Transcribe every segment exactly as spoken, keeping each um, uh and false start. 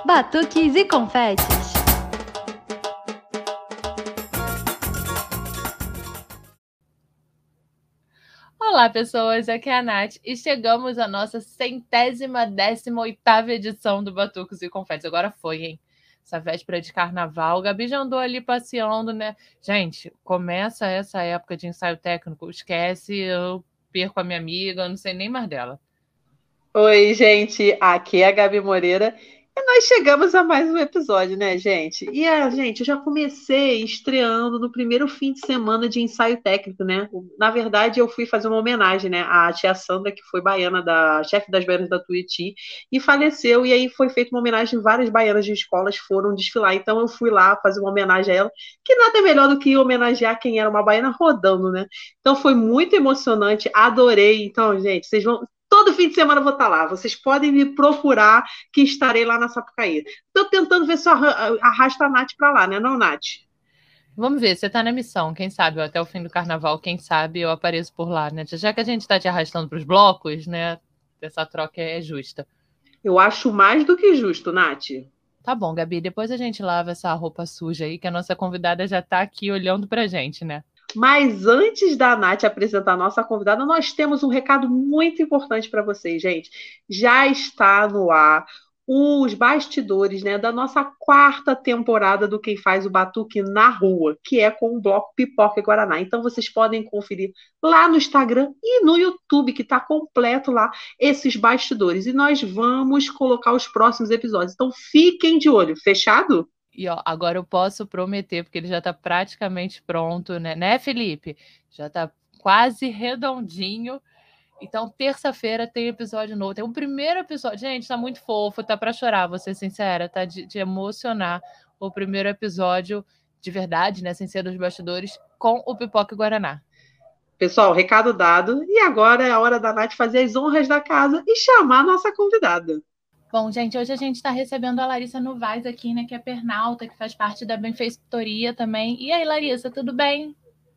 Batuques e confetes. Olá, pessoas, aqui é a Nath e chegamos à nossa centésima, décima oitava edição do Batuques e Confetes. Agora foi, hein? Essa véspera de carnaval, o Gabi já andou ali passeando, né? Gente, começa essa época de ensaio técnico, esquece, eu perco a minha amiga, eu não sei nem mais dela. Oi, gente, aqui é a Gabi Moreira e nós chegamos a mais um episódio, né, gente? E a gente, eu já comecei estreando no primeiro fim de semana de ensaio técnico, né? Na verdade, eu fui fazer uma homenagem, né, à tia Sandra, que foi baiana da chefe das baianas da Tuiuti e faleceu, e aí foi feita uma homenagem, várias baianas de escolas foram desfilar. Então eu fui lá fazer uma homenagem a ela, que nada é melhor do que homenagear quem era uma baiana rodando, né? Então foi muito emocionante, adorei. Então, gente, vocês vão todo fim de semana eu vou estar lá. Vocês podem me procurar que estarei lá na Sapucaí. Estou tentando ver se eu arrasto a Nath para lá, né? Não, Nath? Vamos ver, você tá na missão, quem sabe, até o fim do carnaval, quem sabe eu apareço por lá, né? Já que a gente tá te arrastando pros blocos, né? Essa troca é justa. Eu acho mais do que justo, Nath. Tá bom, Gabi, depois a gente lava essa roupa suja aí, que a nossa convidada já tá aqui olhando pra gente, né? Mas antes da Nath apresentar a nossa convidada, nós temos um recado muito importante para vocês, gente. Já está no ar os bastidores, né, da nossa quarta temporada do Quem Faz o Batuque na Rua, que é com o bloco Pipoca e Guaraná. Então vocês podem conferir lá no Instagram e no YouTube, que está completo lá esses bastidores. E nós vamos colocar os próximos episódios. Então fiquem de olho. Fechado? E ó, agora eu posso prometer, porque ele já tá praticamente pronto, né? Né, Felipe? Já tá quase redondinho. Então, terça-feira tem episódio novo. Tem o primeiro episódio. Gente, tá muito fofo, tá pra chorar, vou ser sincera, tá de, de emocionar o primeiro episódio de verdade, né? Sem ser dos bastidores, com o Pipoca e Guaraná. Pessoal, recado dado. E agora é a hora da Nath fazer as honras da casa e chamar a nossa convidada. Bom, gente, hoje a gente está recebendo a Larissa Novaes aqui, né, que é pernalta, que faz parte da benfeitoria também. E aí, Larissa, tudo bem?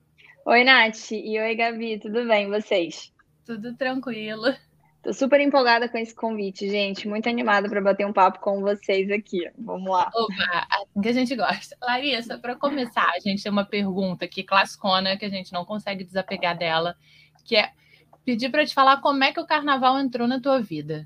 Oi, Nath. E oi, Gabi. Tudo bem, vocês? Tudo tranquilo. Tô super empolgada com esse convite, gente. Muito animada para bater um papo com vocês aqui. Vamos lá. Opa, assim que a gente gosta. Larissa, para começar, a gente tem uma pergunta aqui, classicona, que a gente não consegue desapegar dela, que é pedir para te falar como é que o carnaval entrou na tua vida.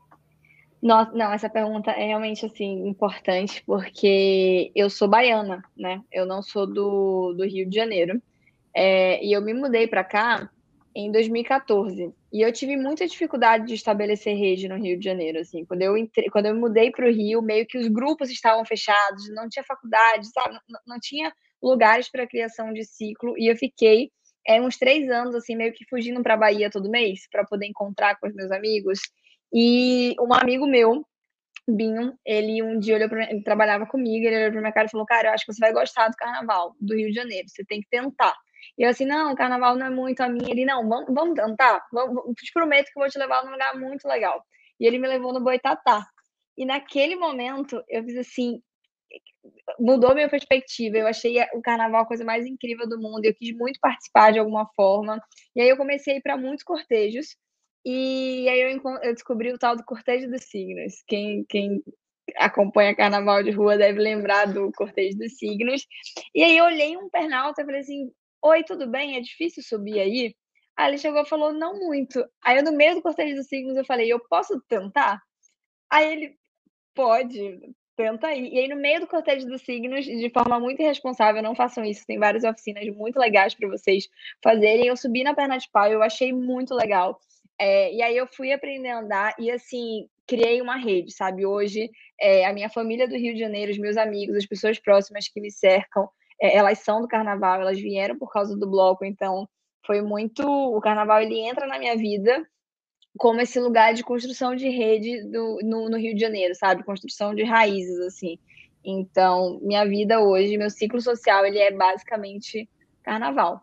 Nossa, não, essa pergunta é realmente assim importante, porque eu sou baiana, né? Eu não sou do, do Rio de Janeiro. É, e eu me mudei para cá em dois mil e quatorze. E eu tive muita dificuldade de estabelecer rede no Rio de Janeiro, assim. Quando eu entrei, quando eu mudei para o Rio, meio que os grupos estavam fechados, não tinha faculdade, sabe? Não, não tinha lugares para criação de ciclo. E eu fiquei é, uns três anos, assim, meio que fugindo para a Bahia todo mês, para poder encontrar com os meus amigos. E um amigo meu, Binho, ele um dia olhou para mim, ele trabalhava comigo, ele olhou para minha cara e falou: "Cara, eu acho que você vai gostar do carnaval do Rio de Janeiro, você tem que tentar". E eu assim: "Não, o carnaval não é muito a minha". Ele: "Não, vamos, vamos tentar, vamos, te prometo que eu vou te levar num lugar muito legal". E ele me levou no Boitatá. E naquele momento eu fiz assim, mudou minha perspectiva. Eu achei o carnaval a coisa mais incrível do mundo. Eu quis muito participar de alguma forma. E aí eu comecei a ir para muitos cortejos. E aí eu, eu descobri o tal do cortejo dos signos. Quem, quem acompanha carnaval de rua deve lembrar do cortejo dos signos. E aí eu olhei um pernalta e falei assim: "Oi, tudo bem? É difícil subir aí?" Aí ele chegou e falou: "Não muito". Aí eu, no meio do cortejo dos signos, eu falei: "Eu posso tentar?" Aí ele: "Pode, tenta aí". E aí, no meio do cortejo dos signos, de forma muito irresponsável, não façam isso, tem várias oficinas muito legais para vocês fazerem. Eu subi na perna de pau, eu achei muito legal. É, e aí eu fui aprender a andar e, assim, criei uma rede, sabe? Hoje, é, a minha família do Rio de Janeiro, os meus amigos, as pessoas próximas que me cercam, é, elas são do carnaval, elas vieram por causa do bloco, então foi muito... O carnaval, ele entra na minha vida como esse lugar de construção de rede do, no, no Rio de Janeiro, sabe? Construção de raízes, assim. Então, minha vida hoje, meu ciclo social, ele é basicamente carnaval.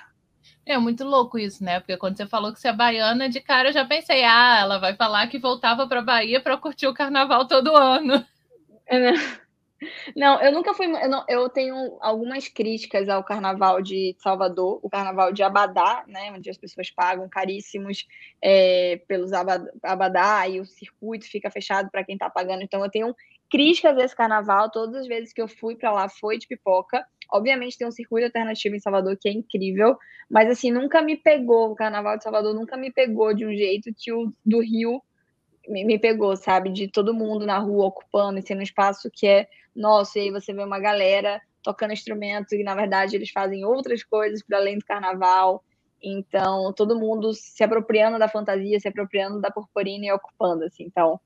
É muito louco isso, né? Porque quando você falou que você é baiana, de cara eu já pensei, ah, ela vai falar que voltava para Bahia para curtir o carnaval todo ano. É, não, eu nunca fui. Eu, não, eu tenho algumas críticas ao carnaval de Salvador, o carnaval de Abadá, né, onde as pessoas pagam caríssimos é, pelos abadá e o circuito fica fechado para quem está pagando. Então, eu tenho críticas desse carnaval. Todas as vezes que eu fui para lá foi de pipoca. Obviamente tem um circuito alternativo em Salvador que é incrível, mas assim, nunca me pegou, o carnaval de Salvador nunca me pegou de um jeito que o do Rio me, me pegou, sabe? De todo mundo na rua ocupando, e sendo um espaço que é nosso, e aí você vê uma galera tocando instrumento e na verdade eles fazem outras coisas para além do carnaval. Então, todo mundo se apropriando da fantasia, se apropriando da purpurina e ocupando, assim. Então,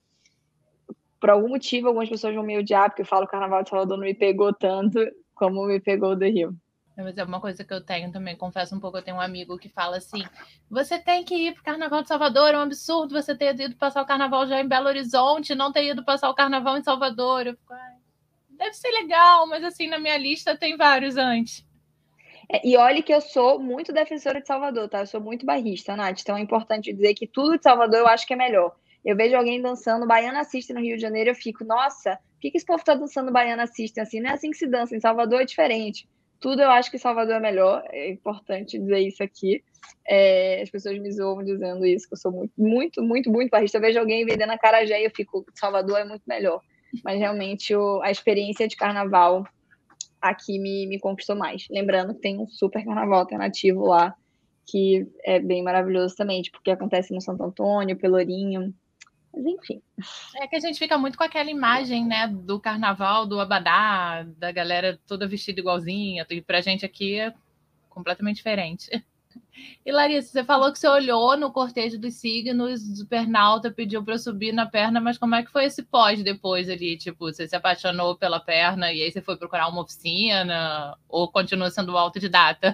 por algum motivo, algumas pessoas vão me odiar, porque eu falo que o Carnaval de Salvador não me pegou tanto como me pegou do Rio. Mas é uma coisa que eu tenho também, confesso um pouco, eu tenho um amigo que fala assim, você tem que ir pro Carnaval de Salvador, é um absurdo você ter ido passar o Carnaval já em Belo Horizonte, não ter ido passar o Carnaval em Salvador. Eu fico, ai, deve ser legal, mas assim, na minha lista tem vários antes. É, e olhe que eu sou muito defensora de Salvador, tá? Eu sou muito bairrista, Nath, então é importante dizer que tudo de Salvador eu acho que é melhor. Eu vejo alguém dançando Baiana System no Rio de Janeiro, eu fico, nossa, por que, que esse povo tá dançando Baiana System assim? Não é assim que se dança, em Salvador é diferente. Tudo eu acho que Salvador é melhor, é importante dizer isso aqui. É, as pessoas me zoam dizendo isso, que eu sou muito, muito, muito, muito bairrista. Eu vejo alguém vendendo acarajé e eu fico, Salvador é muito melhor. Mas realmente o, a experiência de carnaval aqui me, me conquistou mais. Lembrando que tem um super carnaval alternativo lá, que é bem maravilhoso também, tipo, que acontece no Santo Antônio, Pelourinho. Mas enfim. É que a gente fica muito com aquela imagem, né, do carnaval, do Abadá, da galera toda vestida igualzinha, e pra gente aqui é completamente diferente. E Larissa, você falou que você olhou no cortejo dos signos, o Pernalta pediu para subir na perna, mas como é que foi esse pós depois ali? Tipo, você se apaixonou pela perna e aí você foi procurar uma oficina ou continua sendo autodidata?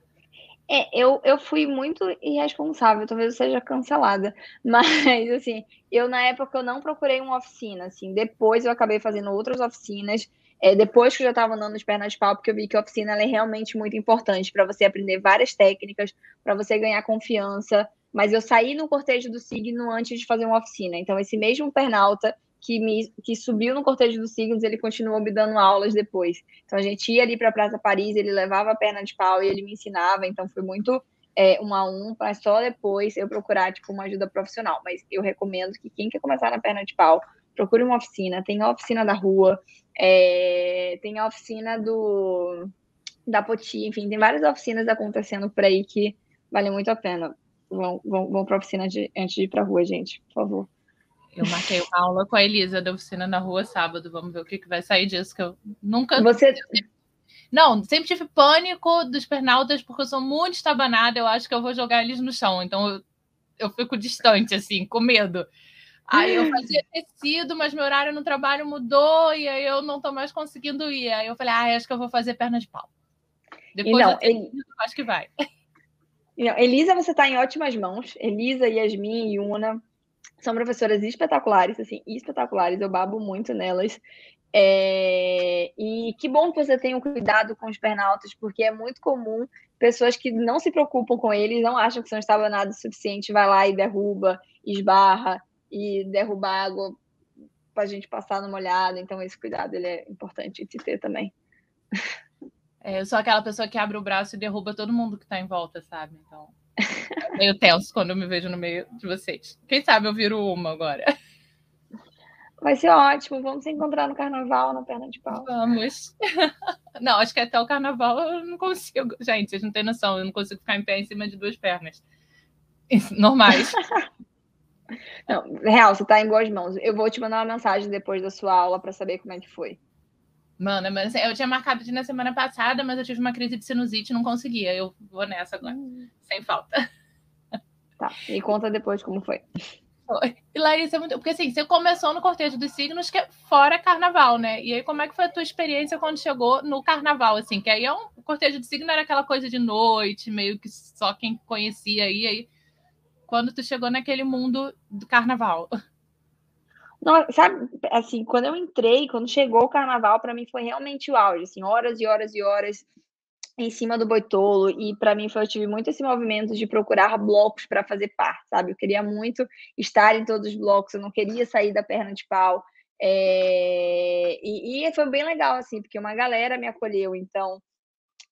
É, eu, eu fui muito irresponsável, talvez eu seja cancelada, mas assim, eu na época eu não procurei uma oficina, assim, depois eu acabei fazendo outras oficinas, é, depois que eu já estava andando de pernas de pau, porque eu vi que a oficina ela é realmente muito importante para você aprender várias técnicas, para você ganhar confiança, mas eu saí no cortejo do signo antes de fazer uma oficina, então esse mesmo Pernalta que, me, que subiu no cortejo dos signos, ele continuou me dando aulas depois. Então a gente ia ali para a Praça Paris, ele levava a perna de pau e ele me ensinava, então foi muito é, um a um, para só depois eu procurar tipo, uma ajuda profissional. Mas eu recomendo que quem quer começar na perna de pau, procure uma oficina, tem a oficina da rua, é, tem a oficina do da Poti, enfim, tem várias oficinas acontecendo por aí que valem muito a pena. Vão, vão, vão para a oficina de, antes de ir para a rua, gente, por favor. Eu marquei uma aula com a Elisa da oficina na rua sábado. Vamos ver o que, que vai sair disso, que eu nunca... Você... Não, sempre tive pânico dos pernaltas, porque eu sou muito estabanada, eu acho que eu vou jogar eles no chão. Então eu, eu fico distante, assim, com medo. Aí eu fazia tecido, mas meu horário no trabalho mudou e aí eu não tô mais conseguindo ir. Aí eu falei, ah, acho que eu vou fazer perna de pau. Depois não, do tecido, ele... acho que vai. Não, Elisa, você tá em ótimas mãos. Elisa, Yasmin e Una são professoras espetaculares, assim, espetaculares. Eu babo muito nelas. É... E que bom que você tenha um cuidado com os pernaltas, porque é muito comum pessoas que não se preocupam com eles, não acham que são estabanados o suficiente, vai lá e derruba, esbarra e derruba água para a gente passar numa olhada. Então, esse cuidado ele é importante de ter também. É, eu sou aquela pessoa que abre o braço e derruba todo mundo que está em volta, sabe? Então, é meio tenso quando eu me vejo no meio de vocês. Quem sabe eu viro uma agora. Vai ser ótimo. Vamos se encontrar no carnaval, na perna de pau. Vamos. Não, acho que até o carnaval eu não consigo. Gente, vocês não têm noção. Eu não consigo ficar em pé em cima de duas pernas. Normais. Não, real, você tá em boas mãos. Eu vou te mandar uma mensagem depois da sua aula para saber como é que foi. Mano, mas eu tinha marcado de ir na semana passada, mas eu tive uma crise de sinusite e não conseguia. Eu vou nessa agora, hum. sem falta. Tá, me conta depois como foi. Foi. E Larissa, muito... porque assim, você começou no cortejo dos signos, que é fora carnaval, né? E aí, como é que foi a tua experiência quando chegou no carnaval, assim? Que aí é um o cortejo de signo era aquela coisa de noite, meio que só quem conhecia aí. aí quando tu chegou naquele mundo do carnaval? Não, sabe, assim, quando eu entrei, quando chegou o carnaval, para mim foi realmente o auge, assim, horas e horas e horas em cima do Boitolo, e para mim foi, eu tive muito esse movimento de procurar blocos para fazer parte, sabe? Eu queria muito estar em todos os blocos, eu não queria sair da perna de pau, é... e, e foi bem legal, assim, porque uma galera me acolheu, então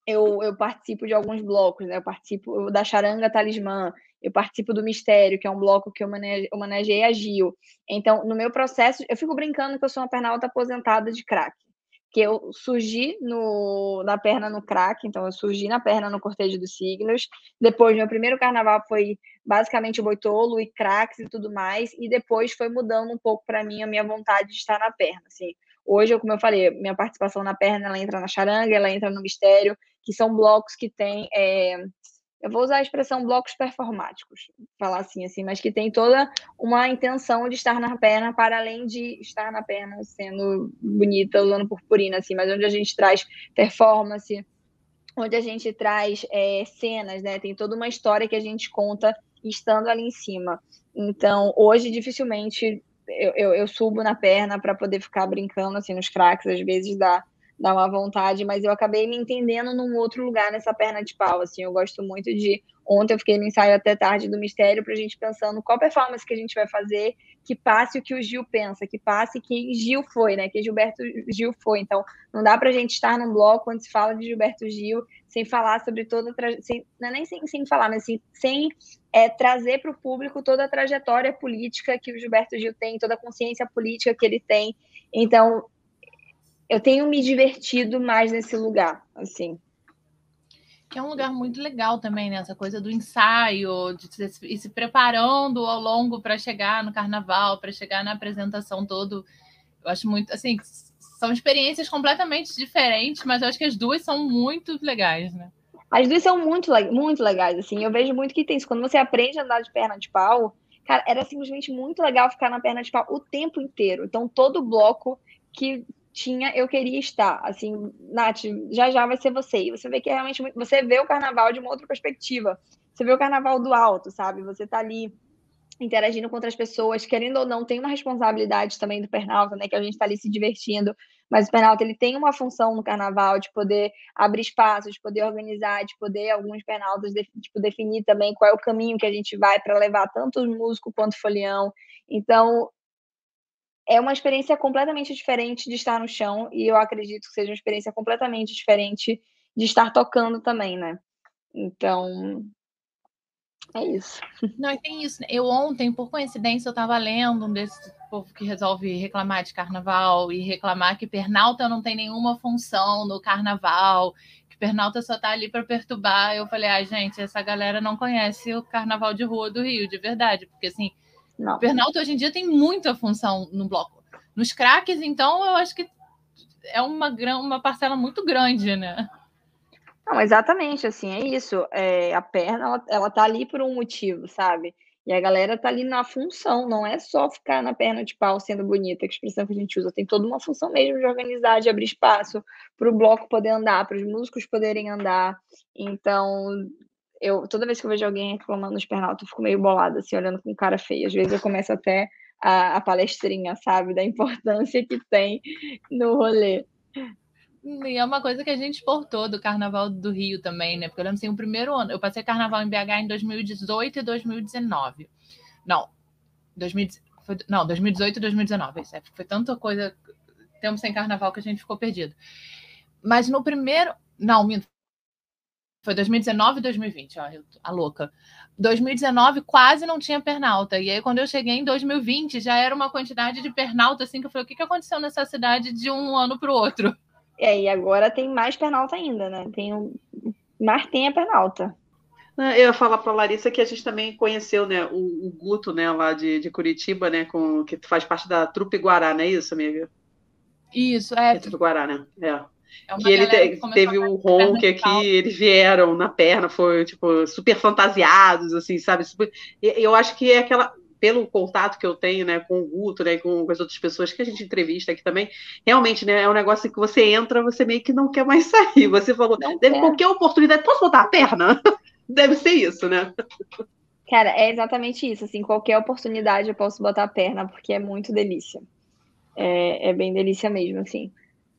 eu, eu participo de alguns blocos, né? Eu participo da Charanga Talismã, eu participo do Mistério, que é um bloco que eu homenageei a Gil. Então, no meu processo, eu fico brincando que eu sou uma pernalta aposentada de crack, que eu surgi no, na perna no crack, então eu surgi na perna no Cortejo dos Signos. Depois, meu primeiro carnaval foi basicamente o Boitolo e cracks e tudo mais, e depois foi mudando um pouco para mim a minha vontade de estar na perna, assim. Hoje, como eu falei, minha participação na perna, ela entra na Charanga, ela entra no Mistério, que são blocos que tem... É... Eu vou usar a expressão blocos performáticos, falar assim, assim, mas que tem toda uma intenção de estar na perna, para além de estar na perna sendo bonita, usando purpurina, assim, mas onde a gente traz performance, onde a gente traz é, cenas, né? Tem toda uma história que a gente conta estando ali em cima. Então, hoje, dificilmente eu, eu, eu subo na perna para poder ficar brincando, assim, nos cracks, às vezes dá dá uma vontade, mas eu acabei me entendendo num outro lugar nessa perna de pau, assim, eu gosto muito de... Ontem eu fiquei no ensaio até tarde do Mistério pra gente pensando qual performance que a gente vai fazer que passe o que o Gil pensa, que passe quem Gil foi, né, que Gilberto Gil foi. Então, não dá pra gente estar num bloco onde se fala de Gilberto Gil sem falar sobre toda... Tra... Sem... Não é nem sem, sem falar, mas assim, sem é, trazer para o público toda a trajetória política que o Gilberto Gil tem, toda a consciência política que ele tem. Então, eu tenho me divertido mais nesse lugar, assim. Que é um lugar muito legal também, né? Essa coisa do ensaio, de se, ir se preparando ao longo para chegar no carnaval, para chegar na apresentação todo. Eu acho muito, assim, são experiências completamente diferentes, mas eu acho que as duas são muito legais, né? As duas são muito, muito legais, assim. Eu vejo muito que tem isso. Quando você aprende a andar de perna de pau, cara, era simplesmente muito legal ficar na perna de pau o tempo inteiro. Então, todo bloco que tinha, eu queria estar. Assim, Nath, já já vai ser você. E você vê que é realmente muito... Você vê o carnaval de uma outra perspectiva. Você vê o carnaval do alto, sabe? Você tá ali interagindo com outras pessoas, querendo ou não, tem uma responsabilidade também do Pernalta, né? Que a gente tá ali se divertindo. Mas o Pernalta, ele tem uma função no carnaval de poder abrir espaços, de poder organizar, de poder, alguns Pernaltas, de, tipo, definir também qual é o caminho que a gente vai para levar tanto o músico quanto o folião. Então, é uma experiência completamente diferente de estar no chão, e eu acredito que seja uma experiência completamente diferente de estar tocando também, né? Então, é isso. Não, e tem isso, né? Eu ontem, por coincidência, eu estava lendo um desse povo que resolve reclamar de carnaval e reclamar que Pernalta não tem nenhuma função no carnaval, que Pernalta só está ali para perturbar. Eu falei, ah, gente, essa galera não conhece o carnaval de rua do Rio, de verdade, porque assim, não. Pernalta hoje em dia tem muita função no bloco. Nos craques, então, eu acho que é uma, uma parcela muito grande, né? Não, exatamente, assim, é isso. É, a perna, ela, ela tá ali por um motivo, sabe? E a galera tá ali na função, não é só ficar na perna de pau sendo bonita, que a expressão que a gente usa, tem toda uma função mesmo de organizar, de abrir espaço para o bloco poder andar, para os músicos poderem andar. Então, eu toda vez que eu vejo alguém reclamando nos Pernalta, eu fico meio bolada, assim, olhando com cara feia. Às vezes eu começo até a, a palestrinha, sabe, da importância que tem no rolê. E é uma coisa que a gente exportou do Carnaval do Rio também, né? Porque eu lembro assim, o primeiro ano, eu passei Carnaval em B H em dois mil e dezoito e dois mil e dezenove. Não, dois mil, foi, não, dois mil e dezoito e dois mil e dezenove. Foi tanta coisa, tempo sem Carnaval que a gente ficou perdido. Mas no primeiro... Não, foi dois mil e dezenove e dois mil e vinte, ó, a louca. dois mil e dezenove quase não tinha Pernalta. E aí, quando eu cheguei em dois mil e vinte, já era uma quantidade de Pernalta, assim, que eu falei, o que, que aconteceu nessa cidade de um ano para o outro? É, e agora tem mais Pernalta ainda, né? Tem um... Mas tem a Pernalta. Eu ia falar para a Larissa que a gente também conheceu, né, o, o Guto, né, lá de, de Curitiba, né, com, que faz parte da Trupe Guará, não é isso, amiga? Isso, é. É Trupe Guará, né? É. É que ele te, que teve o Ronk aqui, eles vieram na perna, foi tipo super fantasiados, assim, sabe? Super, eu acho que é aquela, pelo contato que eu tenho, né, com o Guto, né, com, com as outras pessoas que a gente entrevista aqui também, realmente, né, é um negócio que você entra, você meio que não quer mais sair. Você falou, não deve quer. qualquer oportunidade, posso botar a perna? Deve ser isso, né? Cara, é exatamente isso, assim, qualquer oportunidade eu posso botar a perna, porque é muito delícia. É, é bem delícia mesmo, assim.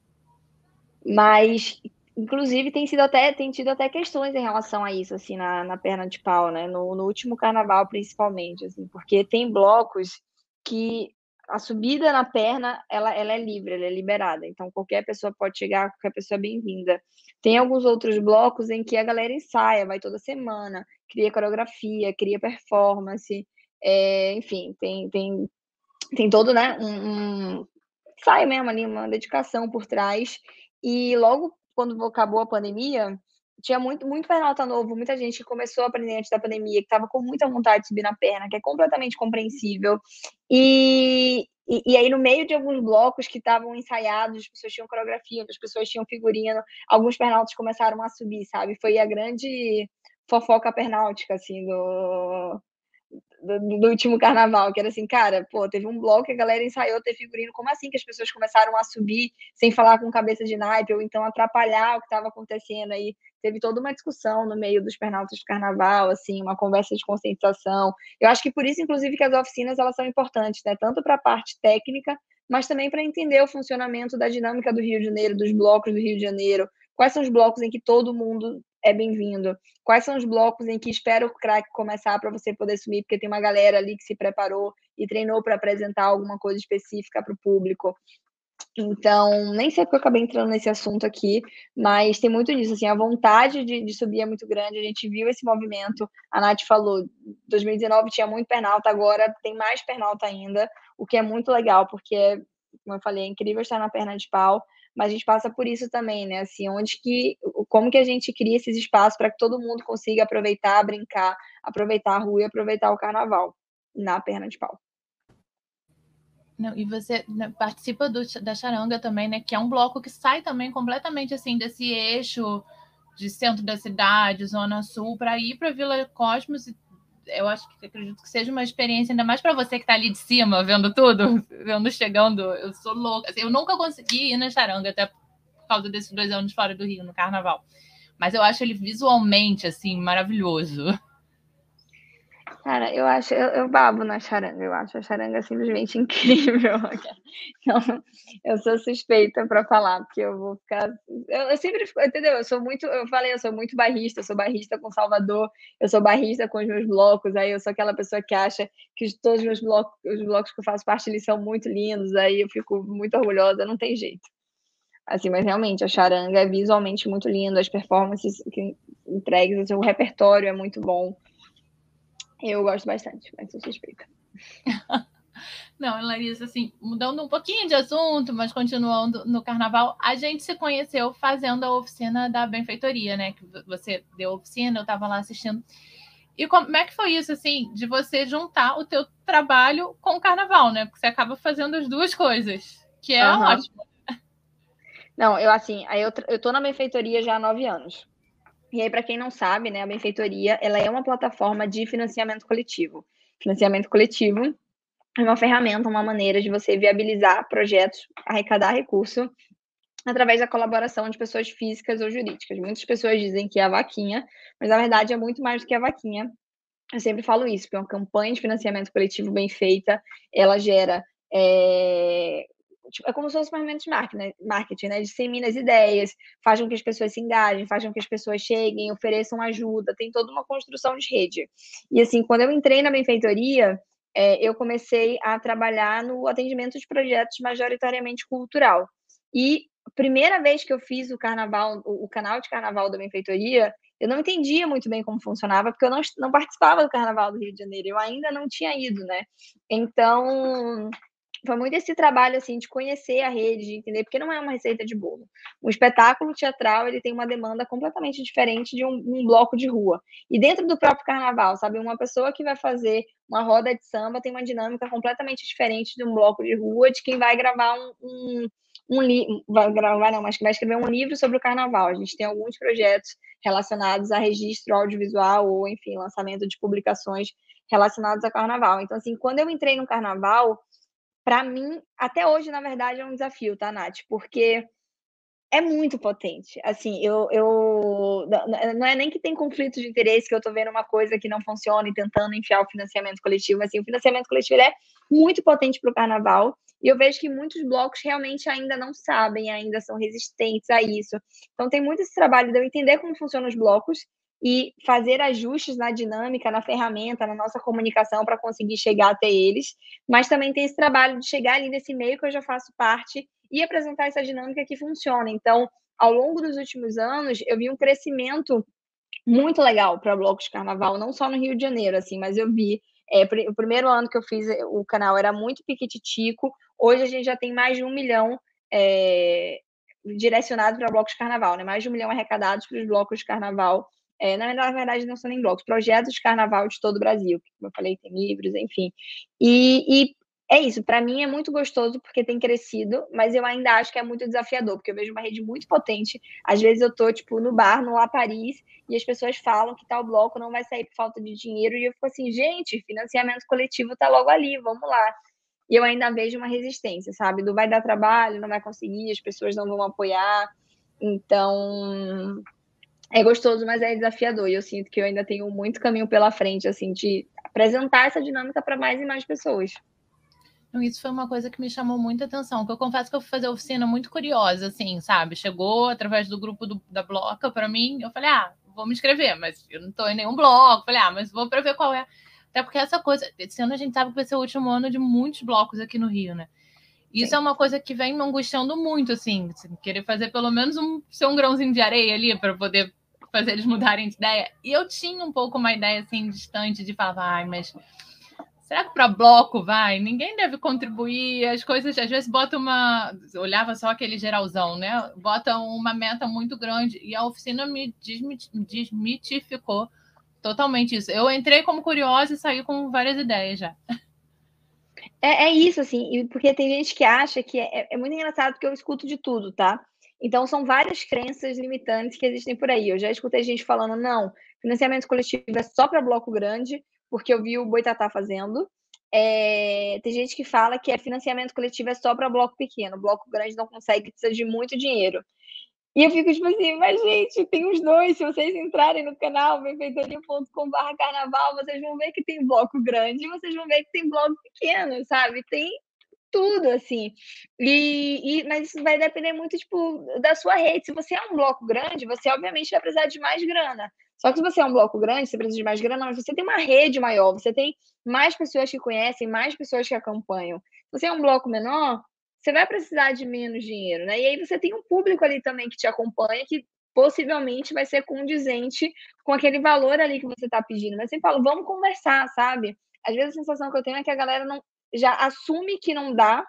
Mas, inclusive, tem sido até, tem tido até questões em relação a isso, assim, na, na perna de pau, né? No, no último carnaval, principalmente, assim, porque tem blocos que a subida na perna, ela, ela é livre, ela é liberada. Então, qualquer pessoa pode chegar, qualquer pessoa é bem-vinda. Tem alguns outros blocos em que a galera ensaia, vai toda semana, cria coreografia, cria performance, é, enfim, tem, tem, tem todo, né, um, um ensaio mesmo ali, uma dedicação por trás. E logo quando acabou a pandemia, tinha muito, muito pernalta novo, muita gente que começou a aprender antes da pandemia, que estava com muita vontade de subir na perna, que é completamente compreensível. E, e, e aí, no meio de alguns blocos que estavam ensaiados, as pessoas tinham coreografia, as pessoas tinham figurino, alguns pernaltos começaram a subir, sabe? Foi a grande fofoca pernáutica, assim, do, do, do último carnaval, que era assim, cara, pô, teve um bloco que a galera ensaiou ter figurino, como assim que as pessoas começaram a subir sem falar com cabeça de naipe, ou então atrapalhar o que estava acontecendo aí? Teve toda uma discussão no meio dos pernaltas do carnaval, assim, uma conversa de conscientização. Eu acho que por isso, inclusive, que as oficinas, elas são importantes, né? Tanto para a parte técnica, mas também para entender o funcionamento da dinâmica do Rio de Janeiro, dos blocos do Rio de Janeiro, quais são os blocos em que todo mundo é bem-vindo, quais são os blocos em que espera o crack começar para você poder sumir, porque tem uma galera ali que se preparou e treinou para apresentar alguma coisa específica para o público. Então, nem sei porque eu acabei entrando nesse assunto aqui, mas tem muito disso, assim, a vontade de, de subir é muito grande, a gente viu esse movimento, a Nath falou, dois mil e dezenove tinha muito pernalta, agora tem mais pernalta ainda, o que é muito legal, porque, como eu falei, é incrível estar na perna de pau, mas a gente passa por isso também, né, assim, onde que, como que a gente cria esses espaços para que todo mundo consiga aproveitar, brincar, aproveitar a rua e aproveitar o carnaval na perna de pau. Não, e você, né, participa do, da Charanga também, né? Que é um bloco que sai também completamente assim desse eixo de centro da cidade, Zona Sul, para ir para Vila Cosmos. Eu acho que acredito que seja uma experiência, ainda mais para você que está ali de cima, vendo tudo, vendo chegando. Eu sou louca. Assim, eu nunca consegui ir na Charanga, até por causa desses dois anos fora do Rio, no Carnaval. Mas eu acho ele visualmente assim maravilhoso. Cara, eu acho, eu, eu babo na charanga, eu acho a charanga simplesmente incrível. Então, eu sou suspeita para falar, porque eu vou ficar. Eu, eu sempre fico, entendeu? Eu sou muito, eu falei, eu sou muito barrista, eu sou barrista com Salvador, eu sou barrista com os meus blocos, aí eu sou aquela pessoa que acha que todos os meus blocos, os blocos que eu faço parte eles são muito lindos, aí eu fico muito orgulhosa, não tem jeito. Assim, mas realmente a charanga é visualmente muito linda, as performances que entregues, o repertório é muito bom. Eu gosto bastante, mas sou suspeita. Não, Larissa, assim, mudando um pouquinho de assunto, mas continuando no carnaval, a gente se conheceu fazendo a oficina da benfeitoria, né? Que você deu oficina, eu estava lá assistindo. E como é que foi isso, assim, de você juntar o teu trabalho com o carnaval, né? Porque você acaba fazendo as duas coisas, que é uhum. ótimo. Não, eu assim, aí eu, eu tô na benfeitoria já há nove anos. E aí, para quem não sabe, né, a benfeitoria, ela é uma plataforma de financiamento coletivo. Financiamento coletivo é uma ferramenta, uma maneira de você viabilizar projetos, arrecadar recurso através da colaboração de pessoas físicas ou jurídicas. Muitas pessoas dizem que é a vaquinha, mas na verdade é muito mais do que a vaquinha. Eu sempre falo isso, porque uma campanha de financiamento coletivo bem feita, ela gera... É... é como se fosse um movimento de marketing, né? Dissemina as ideias, faz com que as pessoas se engajem, faz com que as pessoas cheguem, ofereçam ajuda, tem toda uma construção de rede. E assim, quando eu entrei na benfeitoria, é, eu comecei a trabalhar no atendimento de projetos majoritariamente cultural. E a primeira vez que eu fiz o carnaval, o, o canal de carnaval da benfeitoria, eu não entendia muito bem como funcionava, porque eu não, não participava do Carnaval do Rio de Janeiro, eu ainda não tinha ido, né? Então, foi muito esse trabalho, assim, de conhecer a rede, de entender, porque não é uma receita de bolo. Um espetáculo teatral, ele tem uma demanda completamente diferente de um, um bloco de rua. E dentro do próprio carnaval, sabe? Uma pessoa que vai fazer uma roda de samba tem uma dinâmica completamente diferente de um bloco de rua, de quem vai gravar um... um um livro, vai gravar não, mas que vai escrever um livro sobre o carnaval. A gente tem alguns projetos relacionados a registro audiovisual ou, enfim, lançamento de publicações relacionadas ao carnaval. Então, assim, quando eu entrei no carnaval, para mim, até hoje, na verdade, é um desafio, tá, Nath? Porque é muito potente. Assim, eu, eu não é nem que tem conflito de interesse, que eu tô vendo uma coisa que não funciona e tentando enfiar o financiamento coletivo. Assim, o financiamento coletivo ele é muito potente para o carnaval. E eu vejo que muitos blocos realmente ainda não sabem, ainda são resistentes a isso. Então, tem muito esse trabalho de eu entender como funcionam os blocos e fazer ajustes na dinâmica, na ferramenta, na nossa comunicação para conseguir chegar até eles, mas também tem esse trabalho de chegar ali nesse meio que eu já faço parte e apresentar essa dinâmica que funciona. Então, ao longo dos últimos anos, eu vi um crescimento muito legal para blocos de carnaval, não só no Rio de Janeiro, assim, mas eu vi, é, o primeiro ano que eu fiz o canal era muito piquititico, hoje a gente já tem mais de um milhão é, direcionado para blocos de carnaval, né? Mais de um milhão arrecadados para os blocos de carnaval. É, na, na verdade, não são nem blocos, projetos de carnaval de todo o Brasil, como eu falei, tem livros, enfim. E, e é isso, para mim é muito gostoso porque tem crescido, mas eu ainda acho que é muito desafiador, porque eu vejo uma rede muito potente. Às vezes eu tô, tipo, no bar, no La Paris, e as pessoas falam que tal bloco não vai sair por falta de dinheiro, e eu fico assim, gente, financiamento coletivo tá logo ali, vamos lá. E eu ainda vejo uma resistência, sabe? Do vai dar trabalho, não vai conseguir, as pessoas não vão apoiar. Então, é gostoso, mas é desafiador. E eu sinto que eu ainda tenho muito caminho pela frente, assim, de apresentar essa dinâmica para mais e mais pessoas. Isso foi uma coisa que me chamou muita atenção, que eu confesso que eu fui fazer a oficina muito curiosa, assim, sabe? Chegou através do grupo do, da Bloca para mim, eu falei, ah, vou me inscrever, mas eu não tô em nenhum bloco. Falei, ah, mas vou para ver qual é. Até porque essa coisa, esse ano a gente sabe que vai ser o último ano de muitos blocos aqui no Rio, né? E isso é uma coisa que vem me angustiando muito, assim, querer fazer pelo menos um, ser um grãozinho de areia ali para poder fazer eles mudarem de ideia. E eu tinha um pouco uma ideia, assim, distante de falar, ai, mas será que para bloco vai? Ninguém deve contribuir, as coisas, às vezes bota uma... Eu olhava só aquele geralzão, né? Bota uma meta muito grande e a oficina me desmitificou totalmente isso. Eu entrei como curiosa e saí com várias ideias já. É, é isso, assim, porque tem gente que acha que é, é muito engraçado porque eu escuto de tudo, tá? Então, são várias crenças limitantes que existem por aí. Eu já escutei gente falando, não, financiamento coletivo é só para bloco grande, porque eu vi o Boitatá fazendo. É, tem gente que fala que é financiamento coletivo é só para bloco pequeno, bloco grande não consegue, precisa de muito dinheiro. E eu fico tipo assim, mas gente, tem os dois. Se vocês entrarem no canal benfeitoria ponto com barra carnaval, vocês vão ver que tem bloco grande e vocês vão ver que tem bloco pequeno, sabe? Tem tudo, assim. E, e, mas isso vai depender muito, tipo, da sua rede. Se você é um bloco grande, você obviamente vai precisar de mais grana. Só que se você é um bloco grande, você precisa de mais grana, mas você tem uma rede maior, você tem mais pessoas que conhecem, mais pessoas que acompanham. Se você é um bloco menor, você vai precisar de menos dinheiro, né? E aí você tem um público ali também que te acompanha, que possivelmente vai ser condizente com aquele valor ali que você está pedindo. Mas sempre falo, vamos conversar, sabe? Às vezes a sensação que eu tenho é que a galera não já assume que não dá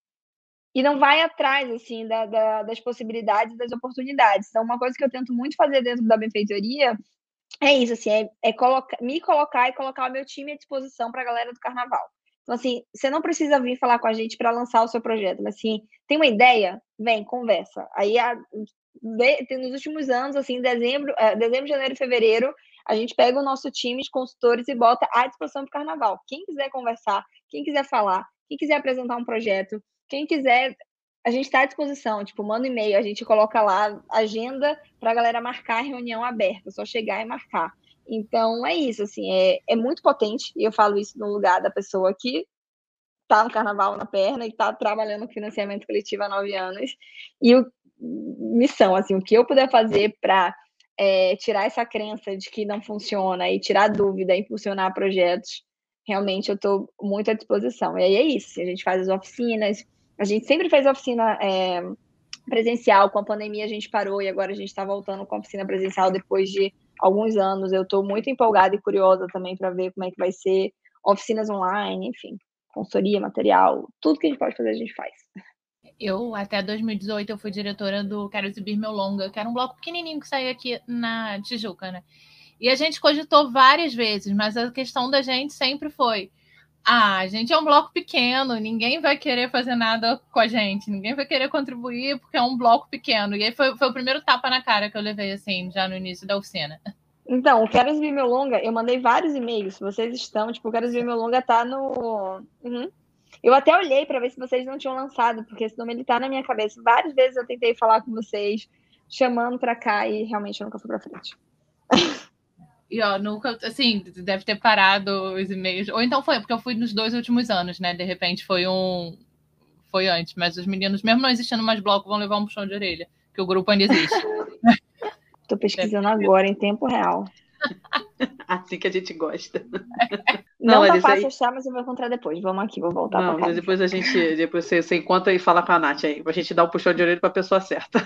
e não vai atrás, assim, da, da, das possibilidades, das oportunidades. Então, uma coisa que eu tento muito fazer dentro da benfeitoria é isso, assim, é, é colocar, me colocar e colocar o meu time à disposição para a galera do carnaval. Então, assim, você não precisa vir falar com a gente para lançar o seu projeto, mas, assim, tem uma ideia? Vem, conversa. Aí, a, de, nos últimos anos, assim, dezembro, é, dezembro, janeiro e fevereiro, a gente pega o nosso time de consultores e bota à disposição do carnaval. Quem quiser conversar, quem quiser falar, quem quiser apresentar um projeto, quem quiser, a gente está à disposição. Tipo, manda um e-mail, a gente coloca lá agenda para a galera marcar reunião aberta, só chegar e marcar. Então, é isso, assim, é, é muito potente, e eu falo isso no lugar da pessoa que está no carnaval na perna e está trabalhando no financiamento coletivo há nove anos. E o missão, assim, o que eu puder fazer para é, tirar essa crença de que não funciona e tirar dúvida, impulsionar projetos, realmente eu estou muito à disposição. E aí é isso, a gente faz as oficinas, a gente sempre fez oficina é, presencial, com a pandemia a gente parou e agora a gente está voltando com a oficina presencial depois de alguns anos. Eu estou muito empolgada e curiosa também para ver como é que vai ser, oficinas online, enfim, consultoria, material, tudo que a gente pode fazer a gente faz. Eu, até dois mil e dezoito, eu fui diretora do Quero Exibir Meu Longa, que era um bloco pequenininho que saía aqui na Tijuca, né? E a gente cogitou várias vezes, mas a questão da gente sempre foi: ah, a gente é um bloco pequeno, ninguém vai querer fazer nada com a gente, ninguém vai querer contribuir porque é um bloco pequeno. E aí foi, foi o primeiro tapa na cara que eu levei, assim, já no início da oficina. Então, o Quero Exibir Meu Longa, eu mandei vários e-mails, vocês estão, tipo, o Quero Exibir Meu Longa tá no... Uhum. Eu até olhei para ver se vocês não tinham lançado, porque esse nome ele tá na minha cabeça. Várias vezes eu tentei falar com vocês, chamando para cá, e realmente eu nunca fui para frente. E, ó, nunca, assim, deve ter parado os e-mails. Ou então foi, porque eu fui nos dois últimos anos, né? De repente foi um... Foi antes, mas os meninos, mesmo não existindo mais bloco, vão levar um puxão de orelha, que o grupo ainda existe. Tô pesquisando agora, em tempo real. Assim que a gente gosta. Não, não tá Larissa, fácil aí... achar, mas eu vou encontrar depois. Vamos aqui, vou voltar Não, pra cá. depois a gente, depois você, você encontra e fala com a Nath aí, pra gente dar um puxão de orelha pra pessoa certa.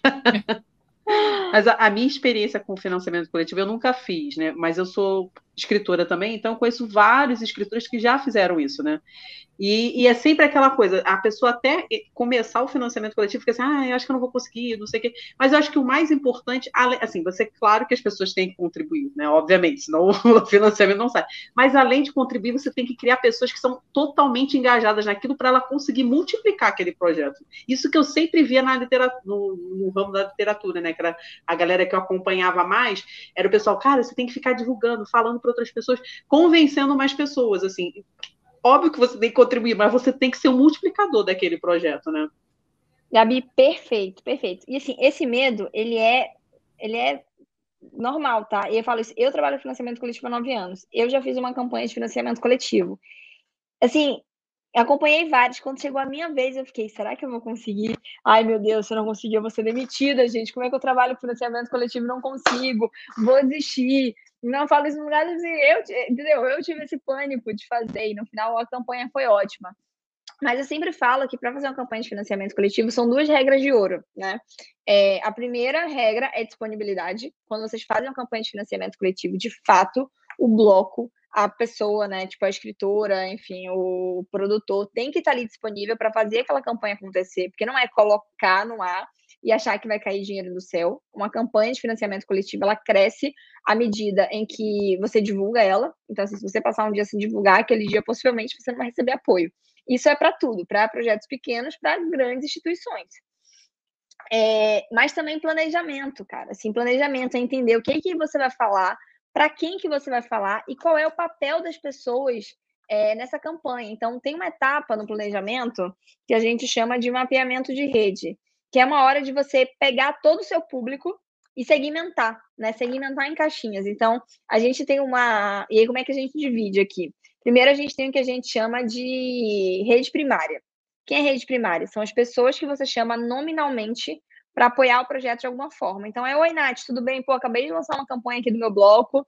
Mas a, a minha experiência com financiamento coletivo eu nunca fiz, né? Mas eu sou escritora também, então eu conheço vários escritores que já fizeram isso, né? E, e é sempre aquela coisa, a pessoa até começar o financiamento coletivo fica assim, ah, eu acho que eu não vou conseguir, não sei o quê. Mas eu acho que o mais importante, assim, você, claro que as pessoas têm que contribuir, né? Obviamente, senão o financiamento não sai. Mas além de contribuir, você tem que criar pessoas que são totalmente engajadas naquilo para ela conseguir multiplicar aquele projeto. Isso que eu sempre via na literatura, no, no ramo da literatura, né? Que era a galera que eu acompanhava mais, era o pessoal, cara, você tem que ficar divulgando, falando para outras pessoas, convencendo mais pessoas, assim. Óbvio que você tem que contribuir, mas você tem que ser um multiplicador daquele projeto, né? Gabi, perfeito, perfeito. E assim, esse medo, ele é, ele é normal, tá? E eu falo isso, eu trabalho em financiamento coletivo há nove anos. Eu já fiz uma campanha de financiamento coletivo. Assim, acompanhei vários. Quando chegou a minha vez, eu fiquei, será que eu vou conseguir? Ai, meu Deus, se eu não conseguir, eu vou ser demitida, gente. Como é que eu trabalho em financiamento coletivo? Não consigo, vou desistir. Não falo isso no lugar assim, eu, entendeu? Eu tive esse pânico de fazer, e no final a campanha foi ótima. Mas eu sempre falo que para fazer uma campanha de financiamento coletivo são duas regras de ouro, né? É, a primeira regra é disponibilidade. Quando vocês fazem uma campanha de financiamento coletivo, de fato, o bloco, a pessoa, né, tipo a escritora, enfim, o produtor, tem que estar ali disponível para fazer aquela campanha acontecer, porque não é colocar no ar e achar que vai cair dinheiro do céu. Uma campanha de financiamento coletivo, ela cresce à medida em que você divulga ela. Então, assim, se você passar um dia sem divulgar, aquele dia possivelmente você não vai receber apoio. Isso é para tudo, para projetos pequenos, para grandes instituições. É, mas também planejamento, cara. Assim, planejamento é entender o que, que você vai falar, para quem que você vai falar e qual é o papel das pessoas é, nessa campanha. Então, tem uma etapa no planejamento que a gente chama de mapeamento de rede, que é uma hora de você pegar todo o seu público e segmentar, né? Segmentar em caixinhas. Então, a gente tem uma... E aí, como é que a gente divide aqui? Primeiro, a gente tem o que a gente chama de rede primária. Quem é rede primária? São as pessoas que você chama nominalmente para apoiar o projeto de alguma forma. Então, é, oi, Nath, tudo bem? Pô, acabei de lançar uma campanha aqui do meu bloco,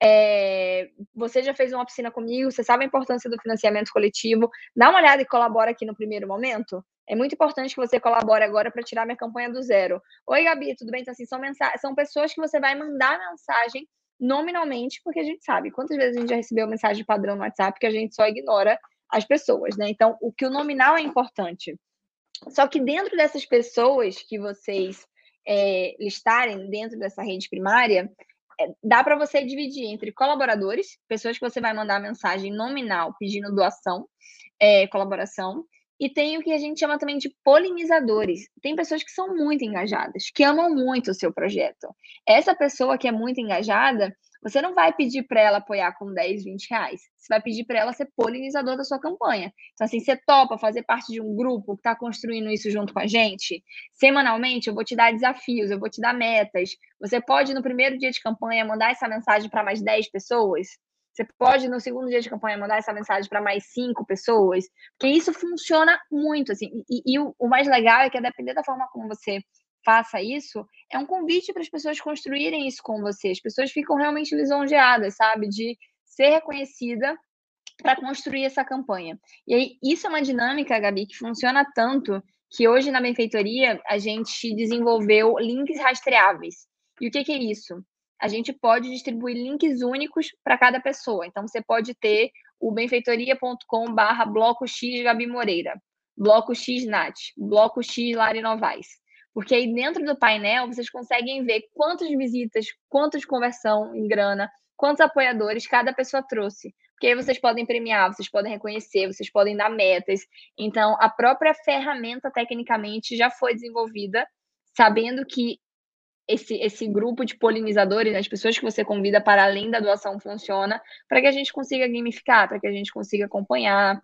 é... você já fez uma oficina comigo, você sabe a importância do financiamento coletivo, dá uma olhada e colabora aqui no primeiro momento. É muito importante que você colabore agora para tirar minha campanha do zero. Oi, Gabi, tudo bem? Então, assim, são, mensa... são pessoas que você vai mandar mensagem nominalmente, porque a gente sabe quantas vezes a gente já recebeu mensagem padrão no WhatsApp que a gente só ignora as pessoas, né? Então, o que o nominal é importante. Só que dentro dessas pessoas que vocês é, listarem dentro dessa rede primária, é, dá para você dividir entre colaboradores, pessoas que você vai mandar mensagem nominal pedindo doação, é, colaboração, e tem o que a gente chama também de polinizadores. Tem pessoas que são muito engajadas, que amam muito o seu projeto. Essa pessoa que é muito engajada, você não vai pedir para ela apoiar com dez, vinte reais. Você vai pedir para ela ser polinizador da sua campanha. Então, assim, você topa fazer parte de um grupo que está construindo isso junto com a gente? Semanalmente, eu vou te dar desafios, eu vou te dar metas. Você pode, no primeiro dia de campanha, mandar essa mensagem para mais dez pessoas? Você pode, no segundo dia de campanha, mandar essa mensagem para mais cinco pessoas? Porque isso funciona muito, assim. E, e o, o mais legal é que, a depender da forma como você faça isso, é um convite para as pessoas construírem isso com você. As pessoas ficam realmente lisonjeadas, sabe? De ser reconhecida para construir essa campanha. E aí, isso é uma dinâmica, Gabi, que funciona tanto que hoje na benfeitoria a gente desenvolveu links rastreáveis. E o que, que é isso? A gente pode distribuir links únicos para cada pessoa. Então, você pode ter o benfeitoria ponto com barra bloco X Gabi Moreira, bloco X Nath, bloco X Lari Novaes. Porque aí dentro do painel vocês conseguem ver quantas visitas, quantas conversão em grana, quantos apoiadores cada pessoa trouxe. Porque aí vocês podem premiar, vocês podem reconhecer, vocês podem dar metas. Então, a própria ferramenta, tecnicamente, já foi desenvolvida, sabendo que esse, esse grupo de polinizadores, né, as pessoas que você convida para além da doação funciona, para que a gente consiga gamificar, para que a gente consiga acompanhar.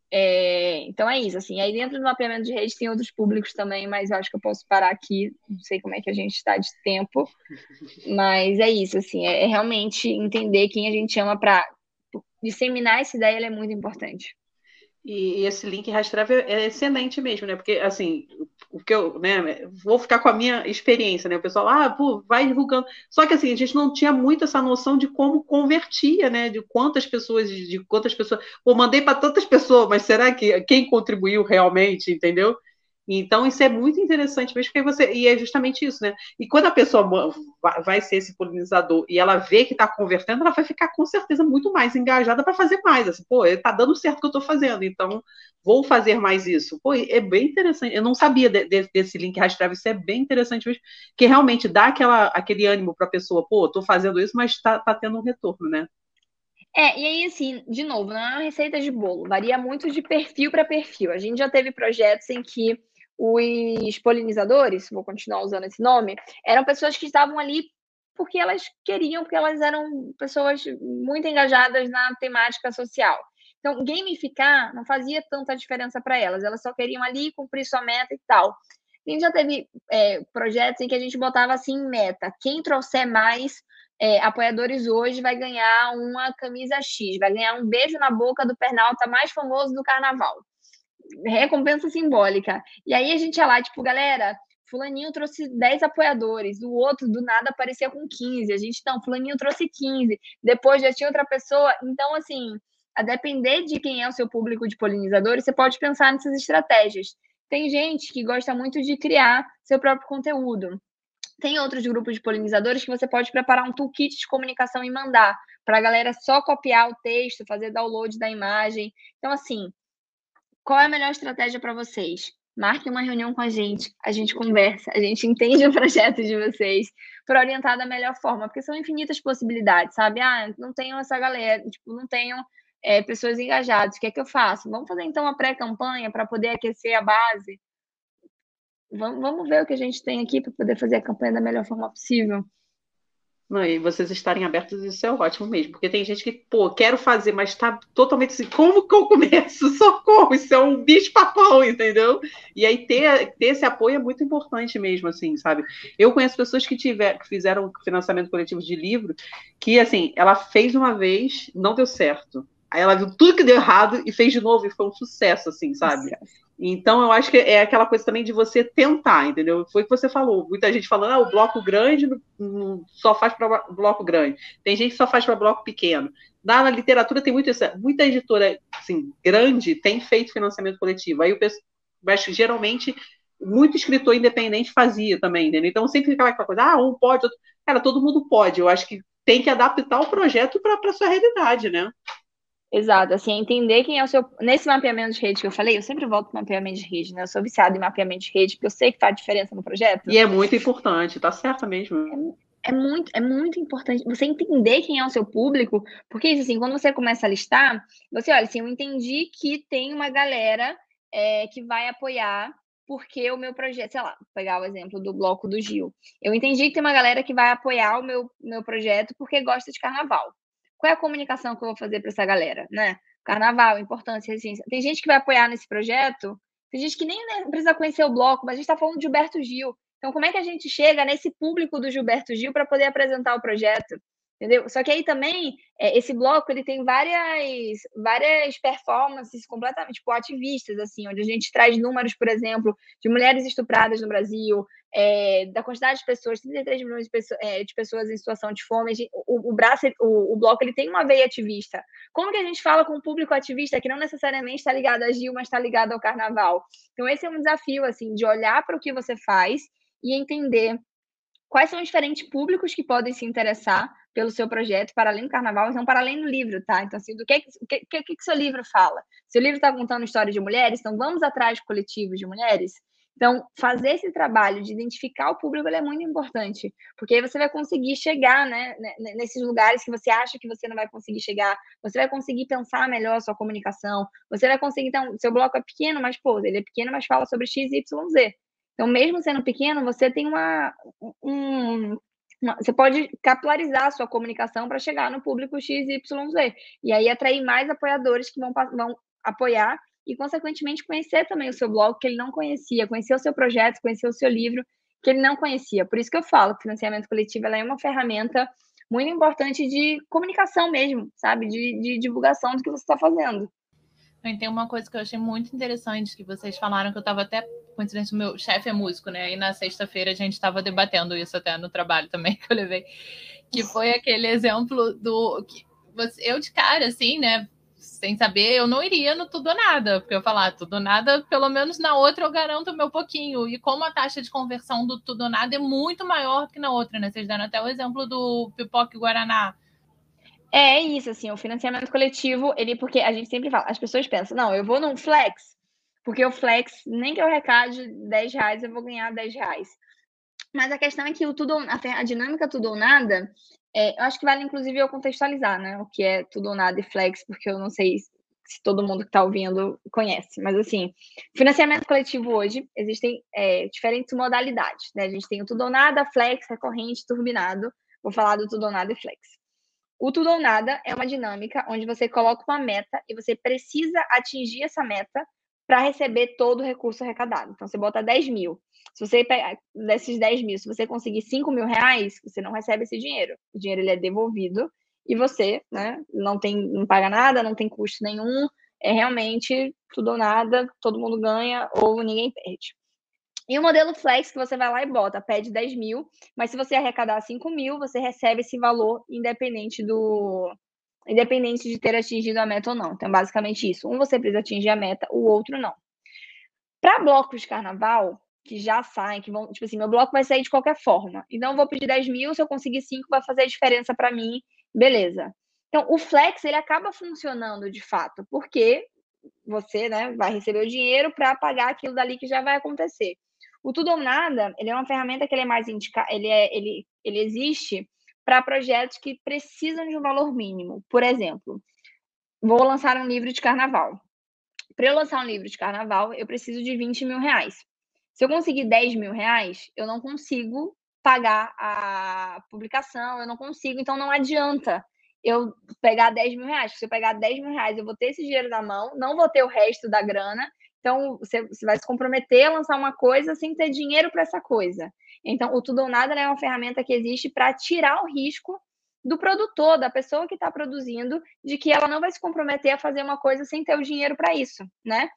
É, então é isso, assim, aí dentro do mapeamento de rede tem outros públicos também, mas eu acho que eu posso parar aqui, não sei como é que a gente está de tempo, mas é isso, assim, é, é realmente entender quem a gente chama para disseminar essa ideia, ela é muito importante. E esse link rastreável é excelente mesmo, né? Porque, assim, o porque eu, né, vou ficar com a minha experiência, né? O pessoal, ah, pô, vai divulgando. Só que assim, a gente não tinha muito essa noção de como convertia, né? De quantas pessoas, de, de quantas pessoas. Pô, mandei para tantas pessoas, mas será que quem contribuiu realmente, entendeu? Então, isso é muito interessante mesmo, porque você. E é justamente isso, né? E quando a pessoa vai ser esse polinizador e ela vê que está convertendo, ela vai ficar com certeza muito mais engajada para fazer mais. Assim, pô, está dando certo o que eu estou fazendo, então vou fazer mais isso. Pô, é bem interessante. Eu não sabia de, de, desse link rastreável, isso é bem interessante mesmo, que realmente dá aquela, aquele ânimo para a pessoa, pô, estou fazendo isso, mas está tá tendo um retorno, né? É, e aí, assim, de novo, não é uma receita de bolo, varia muito de perfil para perfil. A gente já teve projetos em que os polinizadores, vou continuar usando esse nome, eram pessoas que estavam ali porque elas queriam, porque elas eram pessoas muito engajadas na temática social. Então, gamificar não fazia tanta diferença para elas, elas só queriam ali cumprir sua meta e tal. A gente já teve é, projetos em que a gente botava assim meta, quem trouxer mais é, apoiadores hoje vai ganhar uma camisa X, vai ganhar um beijo na boca do pernalta mais famoso do carnaval. Recompensa simbólica. E aí a gente ia lá, tipo, galera, fulaninho trouxe dez apoiadores, o outro do nada aparecia com quinze, a gente, não, fulaninho trouxe quinze, depois já tinha outra pessoa. Então, assim, a depender de quem é o seu público de polinizadores, você pode pensar nessas estratégias. Tem gente que gosta muito de criar seu próprio conteúdo. Tem outros grupos de polinizadores que você pode preparar um toolkit de comunicação e mandar para a galera só copiar o texto, fazer download da imagem. Então, assim, qual é a melhor estratégia para vocês? Marque uma reunião com a gente, a gente conversa, a gente entende o projeto de vocês para orientar da melhor forma, porque são infinitas possibilidades, sabe? Ah, não tenho essa galera, tipo, não tenho é, pessoas engajadas, o que é que eu faço? Vamos fazer então uma pré-campanha para poder aquecer a base? Vamos, vamos ver o que a gente tem aqui para poder fazer a campanha da melhor forma possível. Não, e vocês estarem abertos, isso é ótimo mesmo, porque tem gente que, pô, quero fazer, mas tá totalmente assim, como que eu começo? Socorro, isso é um bicho-papão, entendeu? E aí ter, ter esse apoio é muito importante mesmo, assim, sabe? Eu conheço pessoas que, tiver, que fizeram financiamento coletivo de livro, que, assim, ela fez uma vez, não deu certo. Aí ela viu tudo que deu errado e fez de novo, e foi um sucesso, assim, sabe? Então, eu acho que é aquela coisa também de você tentar, entendeu? Foi o que você falou. Muita gente falando, ah, o bloco grande não, só faz para bloco grande. Tem gente que só faz para bloco pequeno. Na, na literatura tem muito isso. Muita editora assim, grande tem feito financiamento coletivo. Aí o pessoal, mas geralmente, muito escritor independente fazia também, entendeu? Então, sempre fica aquela coisa, ah, um pode, outro... Cara, todo mundo pode. Eu acho que tem que adaptar o projeto para a sua realidade, né? Exato, assim, entender quem é o seu... Nesse mapeamento de rede que eu falei, eu sempre volto para mapeamento de rede, né? Eu sou viciada em mapeamento de rede, porque eu sei que faz diferença no projeto. E é muito importante, tá certo mesmo. É, é, muito, é muito importante você entender quem é o seu público, porque, assim, quando você começa a listar, você olha, assim, eu entendi que tem uma galera é, que vai apoiar porque o meu projeto, sei lá, vou pegar o exemplo do Bloco do Gil. Eu entendi que tem uma galera que vai apoiar o meu, meu projeto porque gosta de carnaval. Qual é a comunicação que eu vou fazer para essa galera, né? Carnaval, importância, resistência. Tem gente que vai apoiar nesse projeto, tem gente que nem né, precisa conhecer o bloco, mas a gente está falando de Gilberto Gil. Então, como é que a gente chega nesse público do Gilberto Gil para poder apresentar o projeto? Entendeu? Só que aí também, é, esse bloco, ele tem várias, várias performances completamente, tipo, ativistas, assim, onde a gente traz números, por exemplo, de mulheres estupradas no Brasil, é, da quantidade de pessoas, trinta e três milhões de pessoas, é, de pessoas em situação de fome. O, o, braço, o, o bloco, ele tem uma veia ativista. Como que a gente fala com um público ativista que não necessariamente está ligado a Gil, mas está ligado ao carnaval? Então, esse é um desafio, assim, de olhar para o que você faz e entender quais são os diferentes públicos que podem se interessar pelo seu projeto, para além do carnaval, então para além do livro, tá? Então, assim, do que que, que, que, que seu livro fala? Se o livro está contando história de mulheres, então vamos atrás de coletivos de mulheres? Então, fazer esse trabalho de identificar o público é muito importante, porque aí você vai conseguir chegar, né, nesses lugares que você acha que você não vai conseguir chegar, você vai conseguir pensar melhor a sua comunicação, você vai conseguir, então, seu bloco é pequeno, mas, pô, ele é pequeno, mas fala sobre X, Y, Z. Então, mesmo sendo pequeno, você tem uma... Um, uma você pode capilarizar a sua comunicação para chegar no público X Y Z. E aí atrair mais apoiadores que vão, vão apoiar e, consequentemente, conhecer também o seu blog, que ele não conhecia, conhecer o seu projeto, conhecer o seu livro, que ele não conhecia. Por isso que eu falo que o financiamento coletivo ela é uma ferramenta muito importante de comunicação mesmo, sabe? De, de divulgação do que você está fazendo. Tem uma coisa que eu achei muito interessante que vocês falaram, que eu estava até, coincidência, o meu chefe é músico, né? E na sexta-feira a gente estava debatendo isso até no trabalho também, que eu levei, que foi aquele exemplo do... que você, eu de cara, assim, né? Sem saber, eu não iria no tudo ou nada, porque eu falar tudo ou nada, pelo menos na outra eu garanto o meu pouquinho. E como a taxa de conversão do tudo ou nada é muito maior do que na outra, né? Vocês deram até o exemplo do Pipoca e Guaraná. É isso, assim, o financiamento coletivo, ele, porque a gente sempre fala, as pessoas pensam, não, eu vou num flex, porque o flex, nem que eu arrecade dez reais, eu vou ganhar dez reais. Mas a questão é que o tudo, a, a dinâmica tudo ou nada, é, eu acho que vale inclusive eu contextualizar, né, o que é tudo ou nada e flex, porque eu não sei se todo mundo que está ouvindo conhece, mas assim, financiamento coletivo hoje, existem é, diferentes modalidades, né, a gente tem o tudo ou nada, flex, recorrente, turbinado, vou falar do tudo ou nada e flex. O tudo ou nada é uma dinâmica onde você coloca uma meta e você precisa atingir essa meta para receber todo o recurso arrecadado. Então, você bota dez mil. Se você pegar desses dez mil, se você conseguir cinco mil reais, você não recebe esse dinheiro. O dinheiro ele é devolvido e você, né, não tem, não paga nada, não tem custo nenhum. É realmente tudo ou nada, todo mundo ganha ou ninguém perde. E o modelo flex, que você vai lá e bota, pede dez mil, mas se você arrecadar cinco mil, você recebe esse valor independente do independente de ter atingido a meta ou não. Então, basicamente isso. Um você precisa atingir a meta, o outro não. Para blocos de carnaval, que já saem, que vão, tipo assim, meu bloco vai sair de qualquer forma. Então, eu vou pedir dez mil, se eu conseguir cinco, vai fazer a diferença para mim, beleza. Então, o flex, ele acaba funcionando de fato, porque você, né, vai receber o dinheiro para pagar aquilo dali que já vai acontecer. O Tudo ou Nada, ele é uma ferramenta que ele é mais indica, ele é, ele, ele existe para projetos que precisam de um valor mínimo. Por exemplo, vou lançar um livro de carnaval. Para eu lançar um livro de carnaval, eu preciso de vinte mil reais. Se eu conseguir dez mil reais, eu não consigo pagar a publicação, eu não consigo, então não adianta eu pegar dez mil reais. Se eu pegar dez mil reais, eu vou ter esse dinheiro na mão, não vou ter o resto da grana, então você, você vai se comprometer a lançar uma coisa sem ter dinheiro para essa coisa. Então, o Tudo ou Nada é uma ferramenta que existe para tirar o risco do produtor, da pessoa que está produzindo, de que ela não vai se comprometer a fazer uma coisa sem ter o dinheiro para isso, né?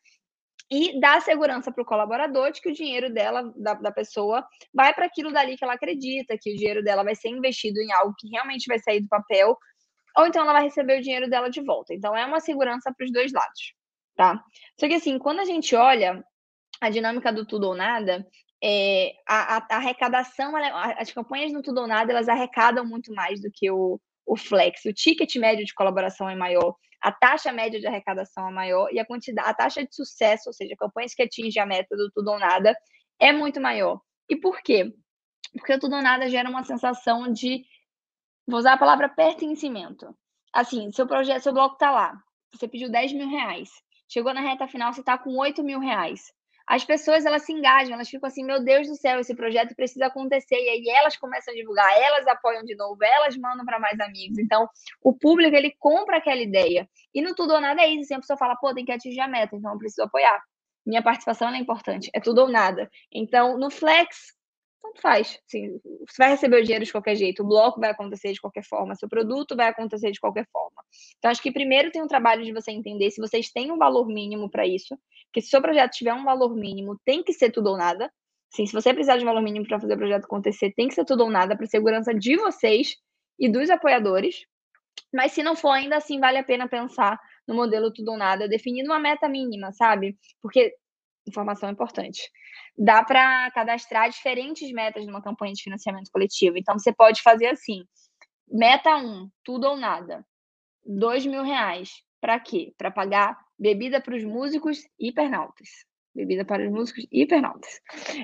E dá segurança para o colaborador de que o dinheiro dela, da, da pessoa, vai para aquilo dali que ela acredita, que o dinheiro dela vai ser investido em algo que realmente vai sair do papel, ou então ela vai receber o dinheiro dela de volta. Então, é uma segurança para os dois lados, tá? Só que, assim, quando a gente olha a dinâmica do tudo ou nada, é, a, a, a arrecadação, ela, as campanhas no tudo ou nada, elas arrecadam muito mais do que o, o flex. O ticket médio de colaboração é maior, a taxa média de arrecadação é maior e a quantidade, a taxa de sucesso, ou seja, campanhas que atingem a meta do tudo ou nada, é muito maior. E por quê? Porque o tudo ou nada gera uma sensação de, vou usar a palavra pertencimento. Assim, seu projeto, seu bloco está lá, você pediu dez mil reais, chegou na reta final, você está com oito mil reais. As pessoas, elas se engajam, elas ficam assim, meu Deus do céu, esse projeto precisa acontecer, e aí elas começam a divulgar, elas apoiam de novo, elas mandam para mais amigos. Então, o público, ele compra aquela ideia. E no tudo ou nada é isso, sempre a pessoa fala, pô, tem que atingir a meta, então eu preciso apoiar. Minha participação é importante, é tudo ou nada. Então, no flex, tanto faz. Assim, você vai receber o dinheiro de qualquer jeito, o bloco vai acontecer de qualquer forma, seu produto vai acontecer de qualquer forma. Então, acho que primeiro tem um trabalho de você entender se vocês têm um valor mínimo para isso, porque se o seu projeto tiver um valor mínimo, tem que ser tudo ou nada. Assim, se você precisar de valor mínimo para fazer o projeto acontecer, tem que ser tudo ou nada para segurança de vocês e dos apoiadores. Mas se não for, ainda assim, vale a pena pensar no modelo tudo ou nada, definindo uma meta mínima, sabe? Porque informação importante. Dá para cadastrar diferentes metas numa campanha de financiamento coletivo. Então, você pode fazer assim, meta um, tudo ou nada, dois mil reais. Para quê? Para pagar bebida para os músicos e hipernautas. Bebida para os músicos e hipernautas.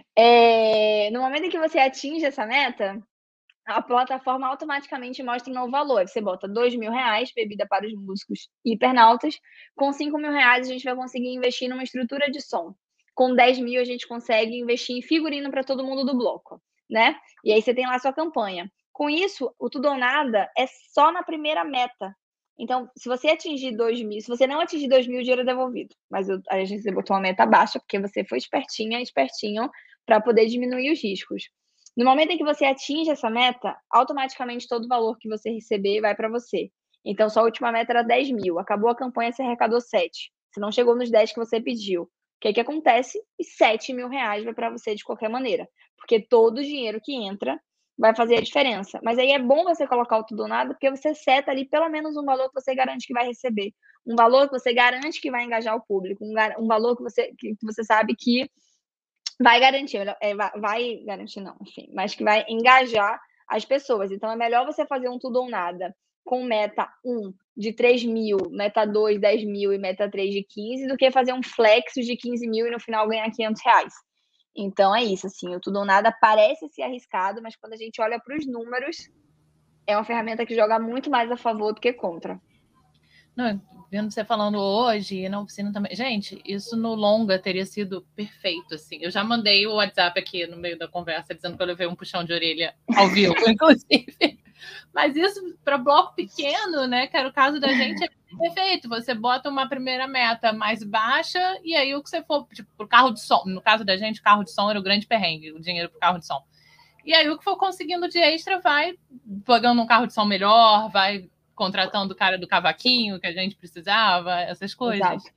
É, no momento em que você atinge essa meta, a plataforma automaticamente mostra um novo valor. Você bota dois mil reais, bebida para os músicos e hipernautas. Com cinco mil reais, a gente vai conseguir investir numa estrutura de som. Com dez mil, a gente consegue investir em figurino para todo mundo do bloco, né? E aí você tem lá a sua campanha. Com isso, o tudo ou nada é só na primeira meta. Então, se você atingir dois mil, se você não atingir dois mil, o dinheiro é devolvido. Mas a gente botou uma meta baixa, porque você foi espertinha, espertinho, para poder diminuir os riscos. No momento em que você atinge essa meta, automaticamente todo o valor que você receber vai para você. Então, sua última meta era dez mil, acabou a campanha, você arrecadou sete. Você não chegou nos dez que você pediu. O que que acontece? E sete mil reais vai para você de qualquer maneira. Porque todo o dinheiro que entra vai fazer a diferença. Mas aí é bom você colocar o tudo ou nada, porque você seta ali pelo menos um valor que você garante que vai receber. Um valor que você garante que vai engajar o público. Um, um valor que você, que você sabe que vai garantir, é, vai garantir não, enfim, mas que vai engajar as pessoas. Então, é melhor você fazer um tudo ou nada com meta um de três mil, meta dois, dez mil e meta três de quinze, do que fazer um flex de quinze mil e no final ganhar quinhentos reais. Então, é isso, assim, o tudo ou nada parece ser arriscado, mas quando a gente olha para os números, é uma ferramenta que joga muito mais a favor do que contra. Não, vendo você falando hoje e na oficina também. Gente, isso no longa teria sido perfeito, assim. Eu já mandei o WhatsApp aqui no meio da conversa, dizendo que eu levei um puxão de orelha ao vivo, inclusive. Mas isso, para bloco pequeno, né, que era o caso da gente, é perfeito. Você bota uma primeira meta mais baixa e aí o que você for, tipo, pro carro de som. No caso da gente, o carro de som era o grande perrengue, o dinheiro pro carro de som. E aí o que for conseguindo de extra vai pagando um carro de som melhor, vai contratando o cara do cavaquinho que a gente precisava, essas coisas. Exato,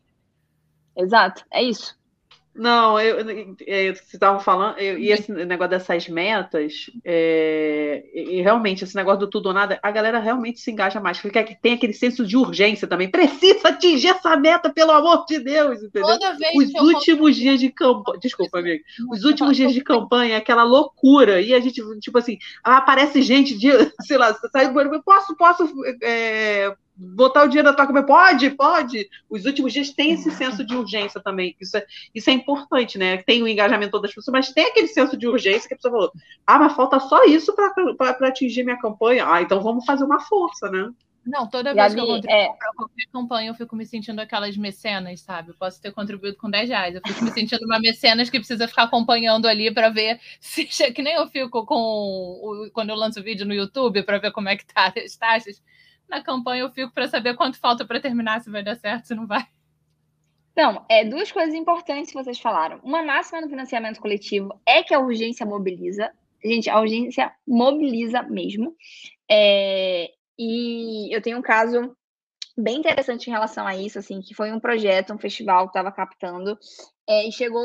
Exato. É isso. Não, eu, eu, eu vocês estavam falando, eu, e esse negócio dessas metas, é, e realmente, esse negócio do tudo ou nada, a galera realmente se engaja mais, porque tem aquele senso de urgência também, precisa atingir essa meta, pelo amor de Deus, entendeu? Toda vez Os que últimos eu... dias de campanha, desculpa, amigo, os últimos dias de campanha, aquela loucura, e a gente, tipo assim, aparece gente de, sei lá, sai do banheiro, posso, posso, é, botar o dinheiro na tua cabeça? Pode, pode. Os últimos dias tem esse senso de urgência também. Isso é, isso é importante, né? Tem o engajamento das pessoas, mas tem aquele senso de urgência que a pessoa falou: ah, mas falta só isso para atingir minha campanha. Ah, então vamos fazer uma força, né? Não, toda vez Gabi, que eu contribuo é... para qualquer campanha, eu fico me sentindo aquelas mecenas, sabe? Eu posso ter contribuído com dez reais. Eu fico me sentindo uma mecenas que precisa ficar acompanhando ali para ver se... Que nem eu fico com... O... Quando eu lanço vídeo no YouTube para ver como é que tá as taxas. Na campanha eu fico para saber quanto falta para terminar, se vai dar certo, se não vai. Então, é, duas coisas importantes que vocês falaram. Uma máxima no financiamento coletivo é que a urgência mobiliza. Gente, a urgência mobiliza mesmo. É, e eu tenho um caso bem interessante em relação a isso, assim, que foi um projeto, um festival que estava captando, é, e chegou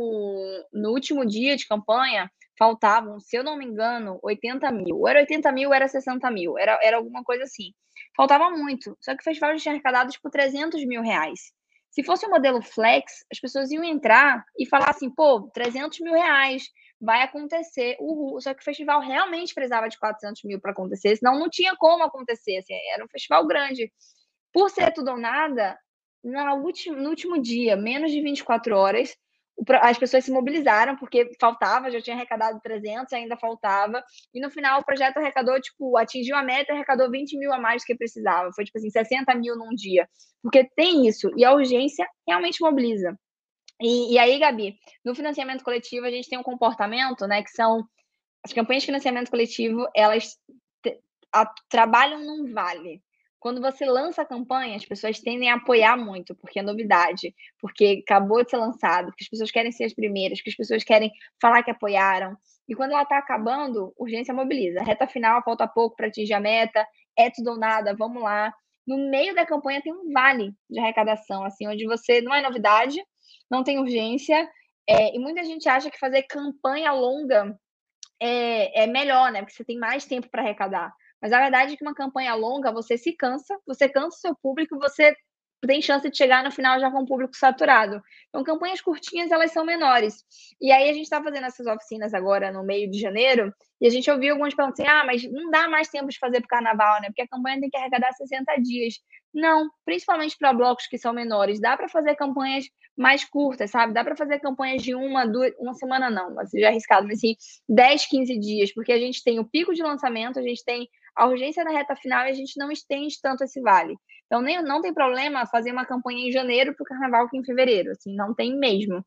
no, no último dia de campanha, faltavam, se eu não me engano, oitenta mil. Ou era oitenta mil, ou era sessenta mil, era, era alguma coisa assim. Faltava muito, só que o festival já tinha arrecadado, tipo, trezentos mil reais. Se fosse um modelo flex, as pessoas iam entrar e falar assim, pô, trezentos mil reais, vai acontecer, uhul. Só que o festival realmente precisava de quatrocentos mil para acontecer, senão não tinha como acontecer, assim, era um festival grande. Por ser tudo ou nada, na última, no último dia, menos de vinte e quatro horas, as pessoas se mobilizaram, porque faltava, já tinha arrecadado trezentos, ainda faltava, e no final o projeto arrecadou, tipo, atingiu a meta, arrecadou vinte mil a mais do que precisava, foi tipo assim, sessenta mil num dia, porque tem isso, e a urgência realmente mobiliza. E, e aí, Gabi, no financiamento coletivo a gente tem um comportamento, né, que são as campanhas de financiamento coletivo, elas te, a, trabalham num vale. Quando você lança a campanha, as pessoas tendem a apoiar muito, porque é novidade, porque acabou de ser lançado, porque as pessoas querem ser as primeiras, porque as pessoas querem falar que apoiaram. E quando ela está acabando, urgência mobiliza. Reta final, falta pouco para atingir a meta, é tudo ou nada, vamos lá. No meio da campanha tem um vale de arrecadação, assim, onde você não é novidade, não tem urgência, é, e muita gente acha que fazer campanha longa é, é melhor, né? Porque você tem mais tempo para arrecadar. Mas a verdade é que uma campanha longa, você se cansa, você cansa o seu público, você tem chance de chegar no final já com o público saturado. Então, campanhas curtinhas, elas são menores. E aí, a gente está fazendo essas oficinas agora no meio de janeiro, e a gente ouviu alguns falando assim, ah, mas não dá mais tempo de fazer para o carnaval, né? Porque a campanha tem que arrecadar sessenta dias. Não, principalmente para blocos que são menores. Dá para fazer campanhas mais curtas, sabe? Dá para fazer campanhas de uma, duas, uma semana não, mas já é arriscado, mas assim, dez, quinze dias, porque a gente tem o pico de lançamento, a gente tem a urgência da reta final e a gente não estende tanto esse vale. Então, nem, não tem problema fazer uma campanha em janeiro para o carnaval que em fevereiro, assim, não tem mesmo.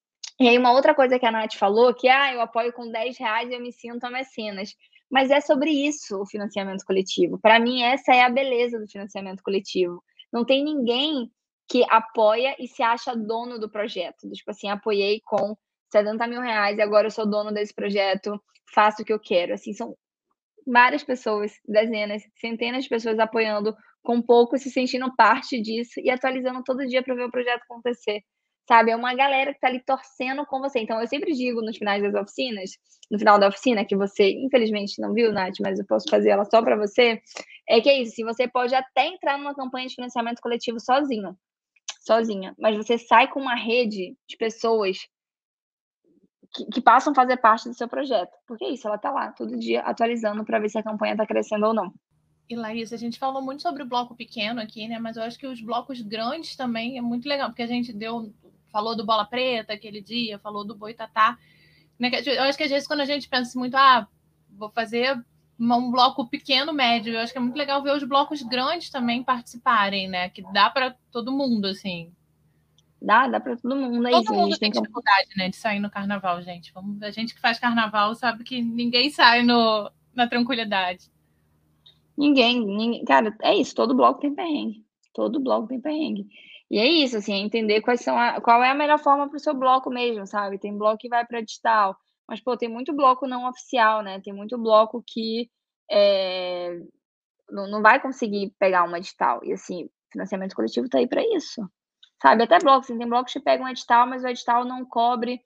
E aí, uma outra coisa que a Nath falou, que ah, eu apoio com dez reais e eu me sinto a mecenas. Mas é sobre isso o financiamento coletivo. Para mim, essa é a beleza do financiamento coletivo. Não tem ninguém que apoia e se acha dono do projeto. Tipo assim, apoiei com setenta mil reais e agora eu sou dono desse projeto, faço o que eu quero. Assim, são várias pessoas, dezenas, centenas de pessoas apoiando com pouco, se sentindo parte disso e atualizando todo dia para ver o projeto acontecer, sabe? É uma galera que está ali torcendo com você. Então, eu sempre digo nos finais das oficinas, no final da oficina, que você, infelizmente, não viu, Nath, mas eu posso fazer ela só para você, é que é isso, assim, você pode até entrar numa campanha de financiamento coletivo sozinho, sozinha, mas você sai com uma rede de pessoas que, que passam a fazer parte do seu projeto. Porque é isso, ela está lá todo dia atualizando para ver se a campanha está crescendo ou não. E, Larissa, a gente falou muito sobre o bloco pequeno aqui, né? Mas eu acho que os blocos grandes também é muito legal, porque a gente deu, falou do Bola Preta aquele dia, falou do Boitatá. Né? Eu acho que às vezes quando a gente pensa muito, ah, vou fazer um bloco pequeno, médio, eu acho que é muito legal ver os blocos grandes também participarem, né? Que dá para todo mundo, assim. Dá, dá para todo mundo. É todo isso, mundo a gente tem tem dificuldade, né, de sair no carnaval, gente. Vamos, a gente que faz carnaval sabe que ninguém sai no, na tranquilidade. Ninguém, ninguém, cara, é isso, todo bloco tem perrengue. Todo bloco tem perrengue. E é isso, assim, é entender quais são a, qual é a melhor forma para o seu bloco mesmo, sabe? Tem bloco que vai para digital, mas, pô, tem muito bloco não oficial, né? Tem muito bloco que é, não, não vai conseguir pegar uma edital. E, assim, financiamento coletivo tá aí para isso, sabe? Até blocos, assim, tem blocos que pegam um edital, mas o edital não cobre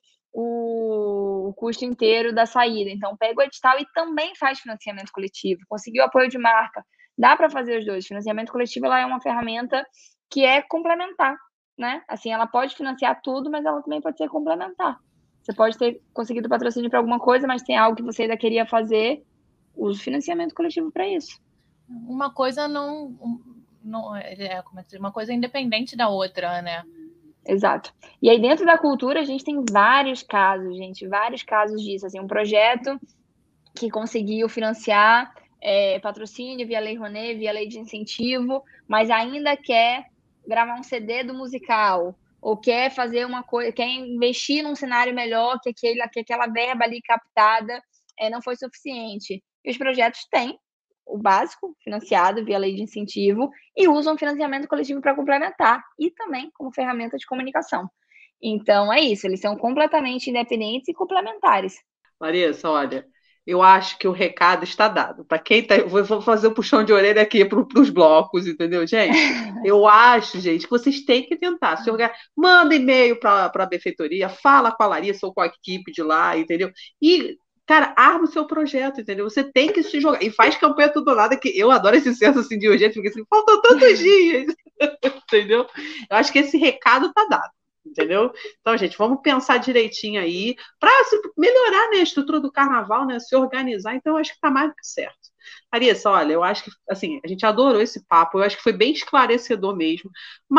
o, o custo inteiro da saída. Então, pega o edital e também faz financiamento coletivo. Conseguiu apoio de marca. Dá para fazer os dois. Financiamento coletivo ela é uma ferramenta que é complementar, né? Assim, ela pode financiar tudo, mas ela também pode ser complementar. Você pode ter conseguido patrocínio para alguma coisa, mas tem algo que você ainda queria fazer, use financiamento coletivo para isso. Uma coisa não, não é, como é que diz? Uma coisa independente da outra, né? Exato. E aí, dentro da cultura, a gente tem vários casos, gente, vários casos disso. Assim, um projeto que conseguiu financiar é, patrocínio via Lei Rouanet, via Lei de Incentivo, mas ainda quer gravar um C D do musical, ou quer fazer uma coisa, quer investir num cenário melhor, que, aquele, que aquela verba ali captada é, não foi suficiente. E os projetos têm o básico, financiado via Lei de Incentivo, e usam financiamento coletivo para complementar, e também como ferramenta de comunicação. Então, é isso, eles são completamente independentes e complementares. Larissa, olha, eu acho que o recado está dado. Para quem tá. Vou fazer o um puxão de orelha aqui para os blocos, entendeu, gente? Eu acho, gente, que vocês têm que tentar. Se organ... Manda e-mail para a benfeitoria, fala com a Larissa ou com a equipe de lá, entendeu? E. Cara, arma o seu projeto, entendeu? Você tem que se jogar. E faz campanha tudo ou nada, que eu adoro esse senso assim, de urgência, porque assim, faltam tantos dias, entendeu? Eu acho que esse recado tá dado, entendeu? Então, gente, vamos pensar direitinho aí para melhorar, né, a estrutura do carnaval, né, se organizar. Então, eu acho que tá mais do que certo. Larissa, olha, eu acho que, assim, a gente adorou esse papo, eu acho que foi bem esclarecedor mesmo,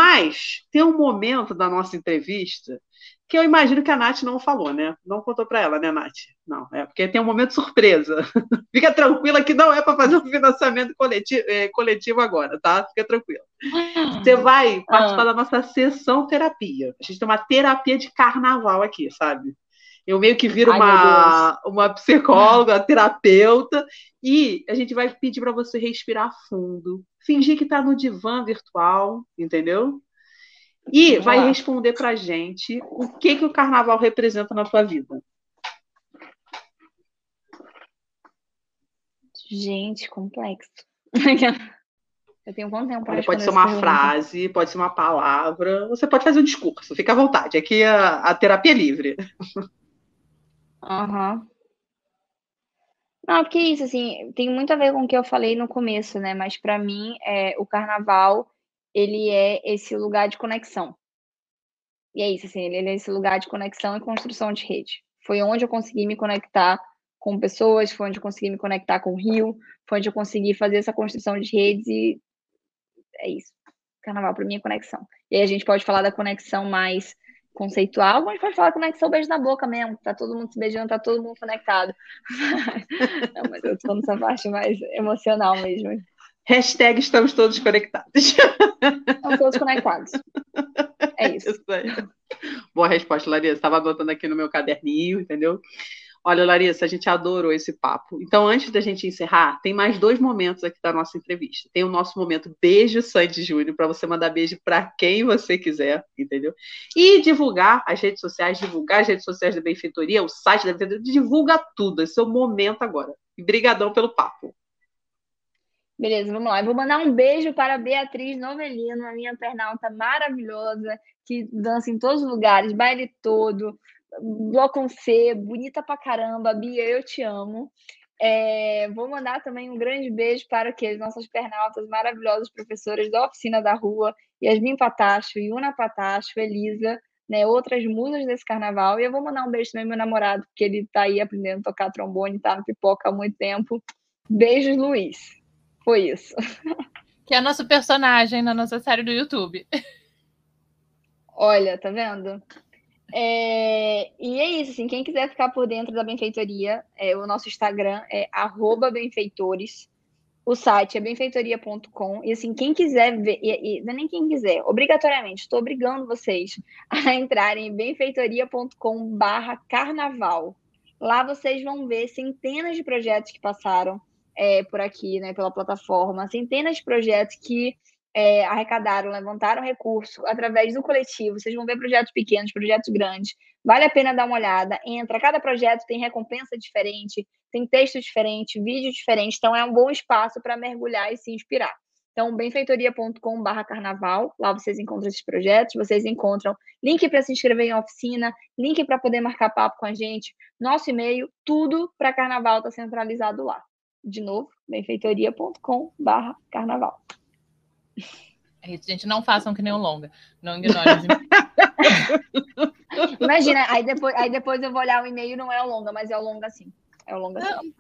mas tem um momento da nossa entrevista que eu imagino que a Nath não falou, né? Não contou para ela, né, Nath? Não, é porque tem um momento surpresa. Fica tranquila que não é para fazer um financiamento coletivo, é, coletivo agora, tá? Fica tranquila. Você vai participar ah. da nossa sessão terapia. A gente tem uma terapia de carnaval aqui, sabe? Eu meio que viro Ai, uma, uma psicóloga, uma terapeuta, e a gente vai pedir para você respirar fundo, fingir que está no divã virtual, entendeu? E Vamos vai lá. responder pra gente o que, que o carnaval representa na tua vida. Gente, complexo. Eu tenho quanto tempo para responder? Pode ser uma frase, pode ser uma palavra, você pode fazer um discurso, fica à vontade. Aqui a, a terapia é livre. Aham. Uhum. Não, porque isso, assim, tem muito a ver com o que eu falei no começo, né? Mas para mim, é, o carnaval, ele é esse lugar de conexão. E é isso, assim, ele é esse lugar de conexão e construção de rede. Foi onde eu consegui me conectar com pessoas, foi onde eu consegui me conectar com o Rio, foi onde eu consegui fazer essa construção de redes e é isso. Carnaval para mim é conexão. E aí a gente pode falar da conexão mais conceitual, ou a gente pode falar da conexão beijo na boca mesmo, tá todo mundo se beijando, tá todo mundo conectado. Não, mas eu tô nessa parte mais emocional mesmo. Hashtag estamos todos conectados. Estamos todos conectados. É isso. Isso aí. Boa resposta, Larissa. Estava anotando aqui no meu caderninho, entendeu? Olha, Larissa, a gente adorou esse papo. Então, antes da gente encerrar, tem mais dois momentos aqui da nossa entrevista. Tem o nosso momento Beijo Sandy Júnior, para você mandar beijo para quem você quiser, entendeu? E divulgar as redes sociais, divulgar as redes sociais da Benfeitoria, o site da Benfeitoria, divulga tudo. Esse é o momento agora. E brigadão pelo papo. Beleza, vamos lá. Eu vou mandar um beijo para a Beatriz Novelino, a minha pernalta maravilhosa, que dança em todos os lugares, baile todo, bloco C, bonita pra caramba. Bia, eu te amo. É, vou mandar também um grande beijo para que as nossas pernaltas maravilhosas professoras da Oficina da Rua, Yasmin Patacho, Yuna Patacho, Elisa, né, outras musas desse carnaval. E eu vou mandar um beijo também pro meu namorado, porque ele tá aí aprendendo a tocar trombone, tá no Pipoca há muito tempo. Beijos, Luiz. Foi isso. Que é nosso personagem na nossa série do YouTube. Olha, tá vendo? É, e é isso, assim, quem quiser ficar por dentro da benfeitoria, é, o nosso Instagram é arroba benfeitores, o site é benfeitoria ponto com, e assim, quem quiser ver, e, e, não é nem quem quiser, obrigatoriamente, estou obrigando vocês a entrarem em benfeitoria ponto com barra carnaval. Lá vocês vão ver centenas de projetos que passaram é, por aqui, né, pela plataforma, centenas de projetos que É, arrecadaram, levantaram recurso através do coletivo. Vocês vão ver projetos pequenos, projetos grandes. Vale a pena dar uma olhada. Entra. Cada projeto tem recompensa diferente, tem texto diferente, vídeo diferente. Então, é um bom espaço para mergulhar e se inspirar. Então, benfeitoria ponto com barra carnaval. Lá vocês encontram esses projetos. Vocês encontram link para se inscrever em oficina, link para poder marcar papo com a gente, nosso e-mail, tudo para carnaval está centralizado lá. De novo, benfeitoria ponto com barra carnaval. É isso, gente, não façam que nem o longa. Não ignorem os Imagina, aí depois, aí depois eu vou olhar o e-mail, não é o longa, mas é o longa sim. É o longa sim.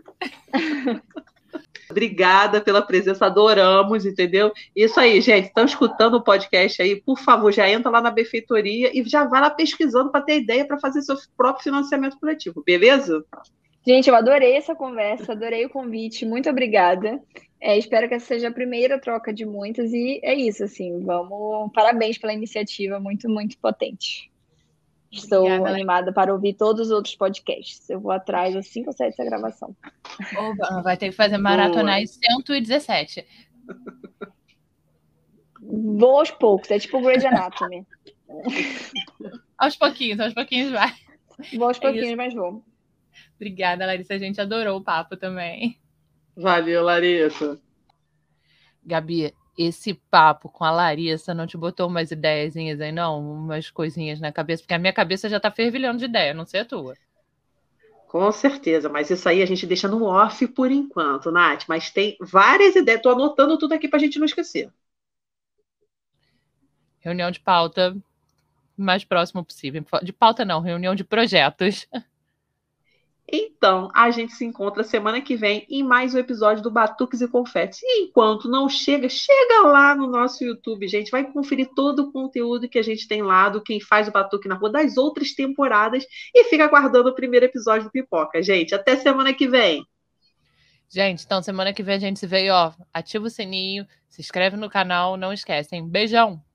Obrigada pela presença, adoramos, entendeu? Isso aí, gente, estão escutando o podcast aí, por favor, já entra lá na benfeitoria e já vai lá pesquisando para ter ideia para fazer seu próprio financiamento coletivo, beleza? Gente, eu adorei essa conversa, adorei o convite, muito obrigada. É, espero que essa seja a primeira troca de muitas e é isso, assim, vamos, parabéns pela iniciativa, muito, muito potente. Estou Obrigada, animada para ouvir todos os outros podcasts. Eu vou atrás assim que eu sair dessa gravação. Oba, vai ter que fazer maratonar cento e dezessete. Vou aos poucos, é tipo o Grey's Anatomy. Aos pouquinhos, aos pouquinhos vai. Vou aos é pouquinhos, isso. mas vou. Obrigada, Larissa. A gente adorou o papo também. Valeu, Larissa. Gabi, esse papo com a Larissa não te botou umas ideiazinhas aí, não? Umas coisinhas na cabeça? Porque a minha cabeça já tá fervilhando de ideia, não sei a tua. Com certeza, mas isso aí a gente deixa no off por enquanto, Nath. Mas tem várias ideias. Tô anotando tudo aqui pra gente não esquecer. Reunião de pauta mais próximo possível. De pauta não, reunião de projetos. Então, a gente se encontra semana que vem em mais um episódio do Batuques e Confetes. E enquanto não chega, chega lá no nosso YouTube, gente. Vai conferir todo o conteúdo que a gente tem lá do Quem Faz o Batuque na Rua das outras temporadas e fica aguardando o primeiro episódio do Pipoca, gente. Até semana que vem. Gente, então semana que vem a gente se vê, ó. Ativa o sininho, se inscreve no canal, não esquecem. Beijão!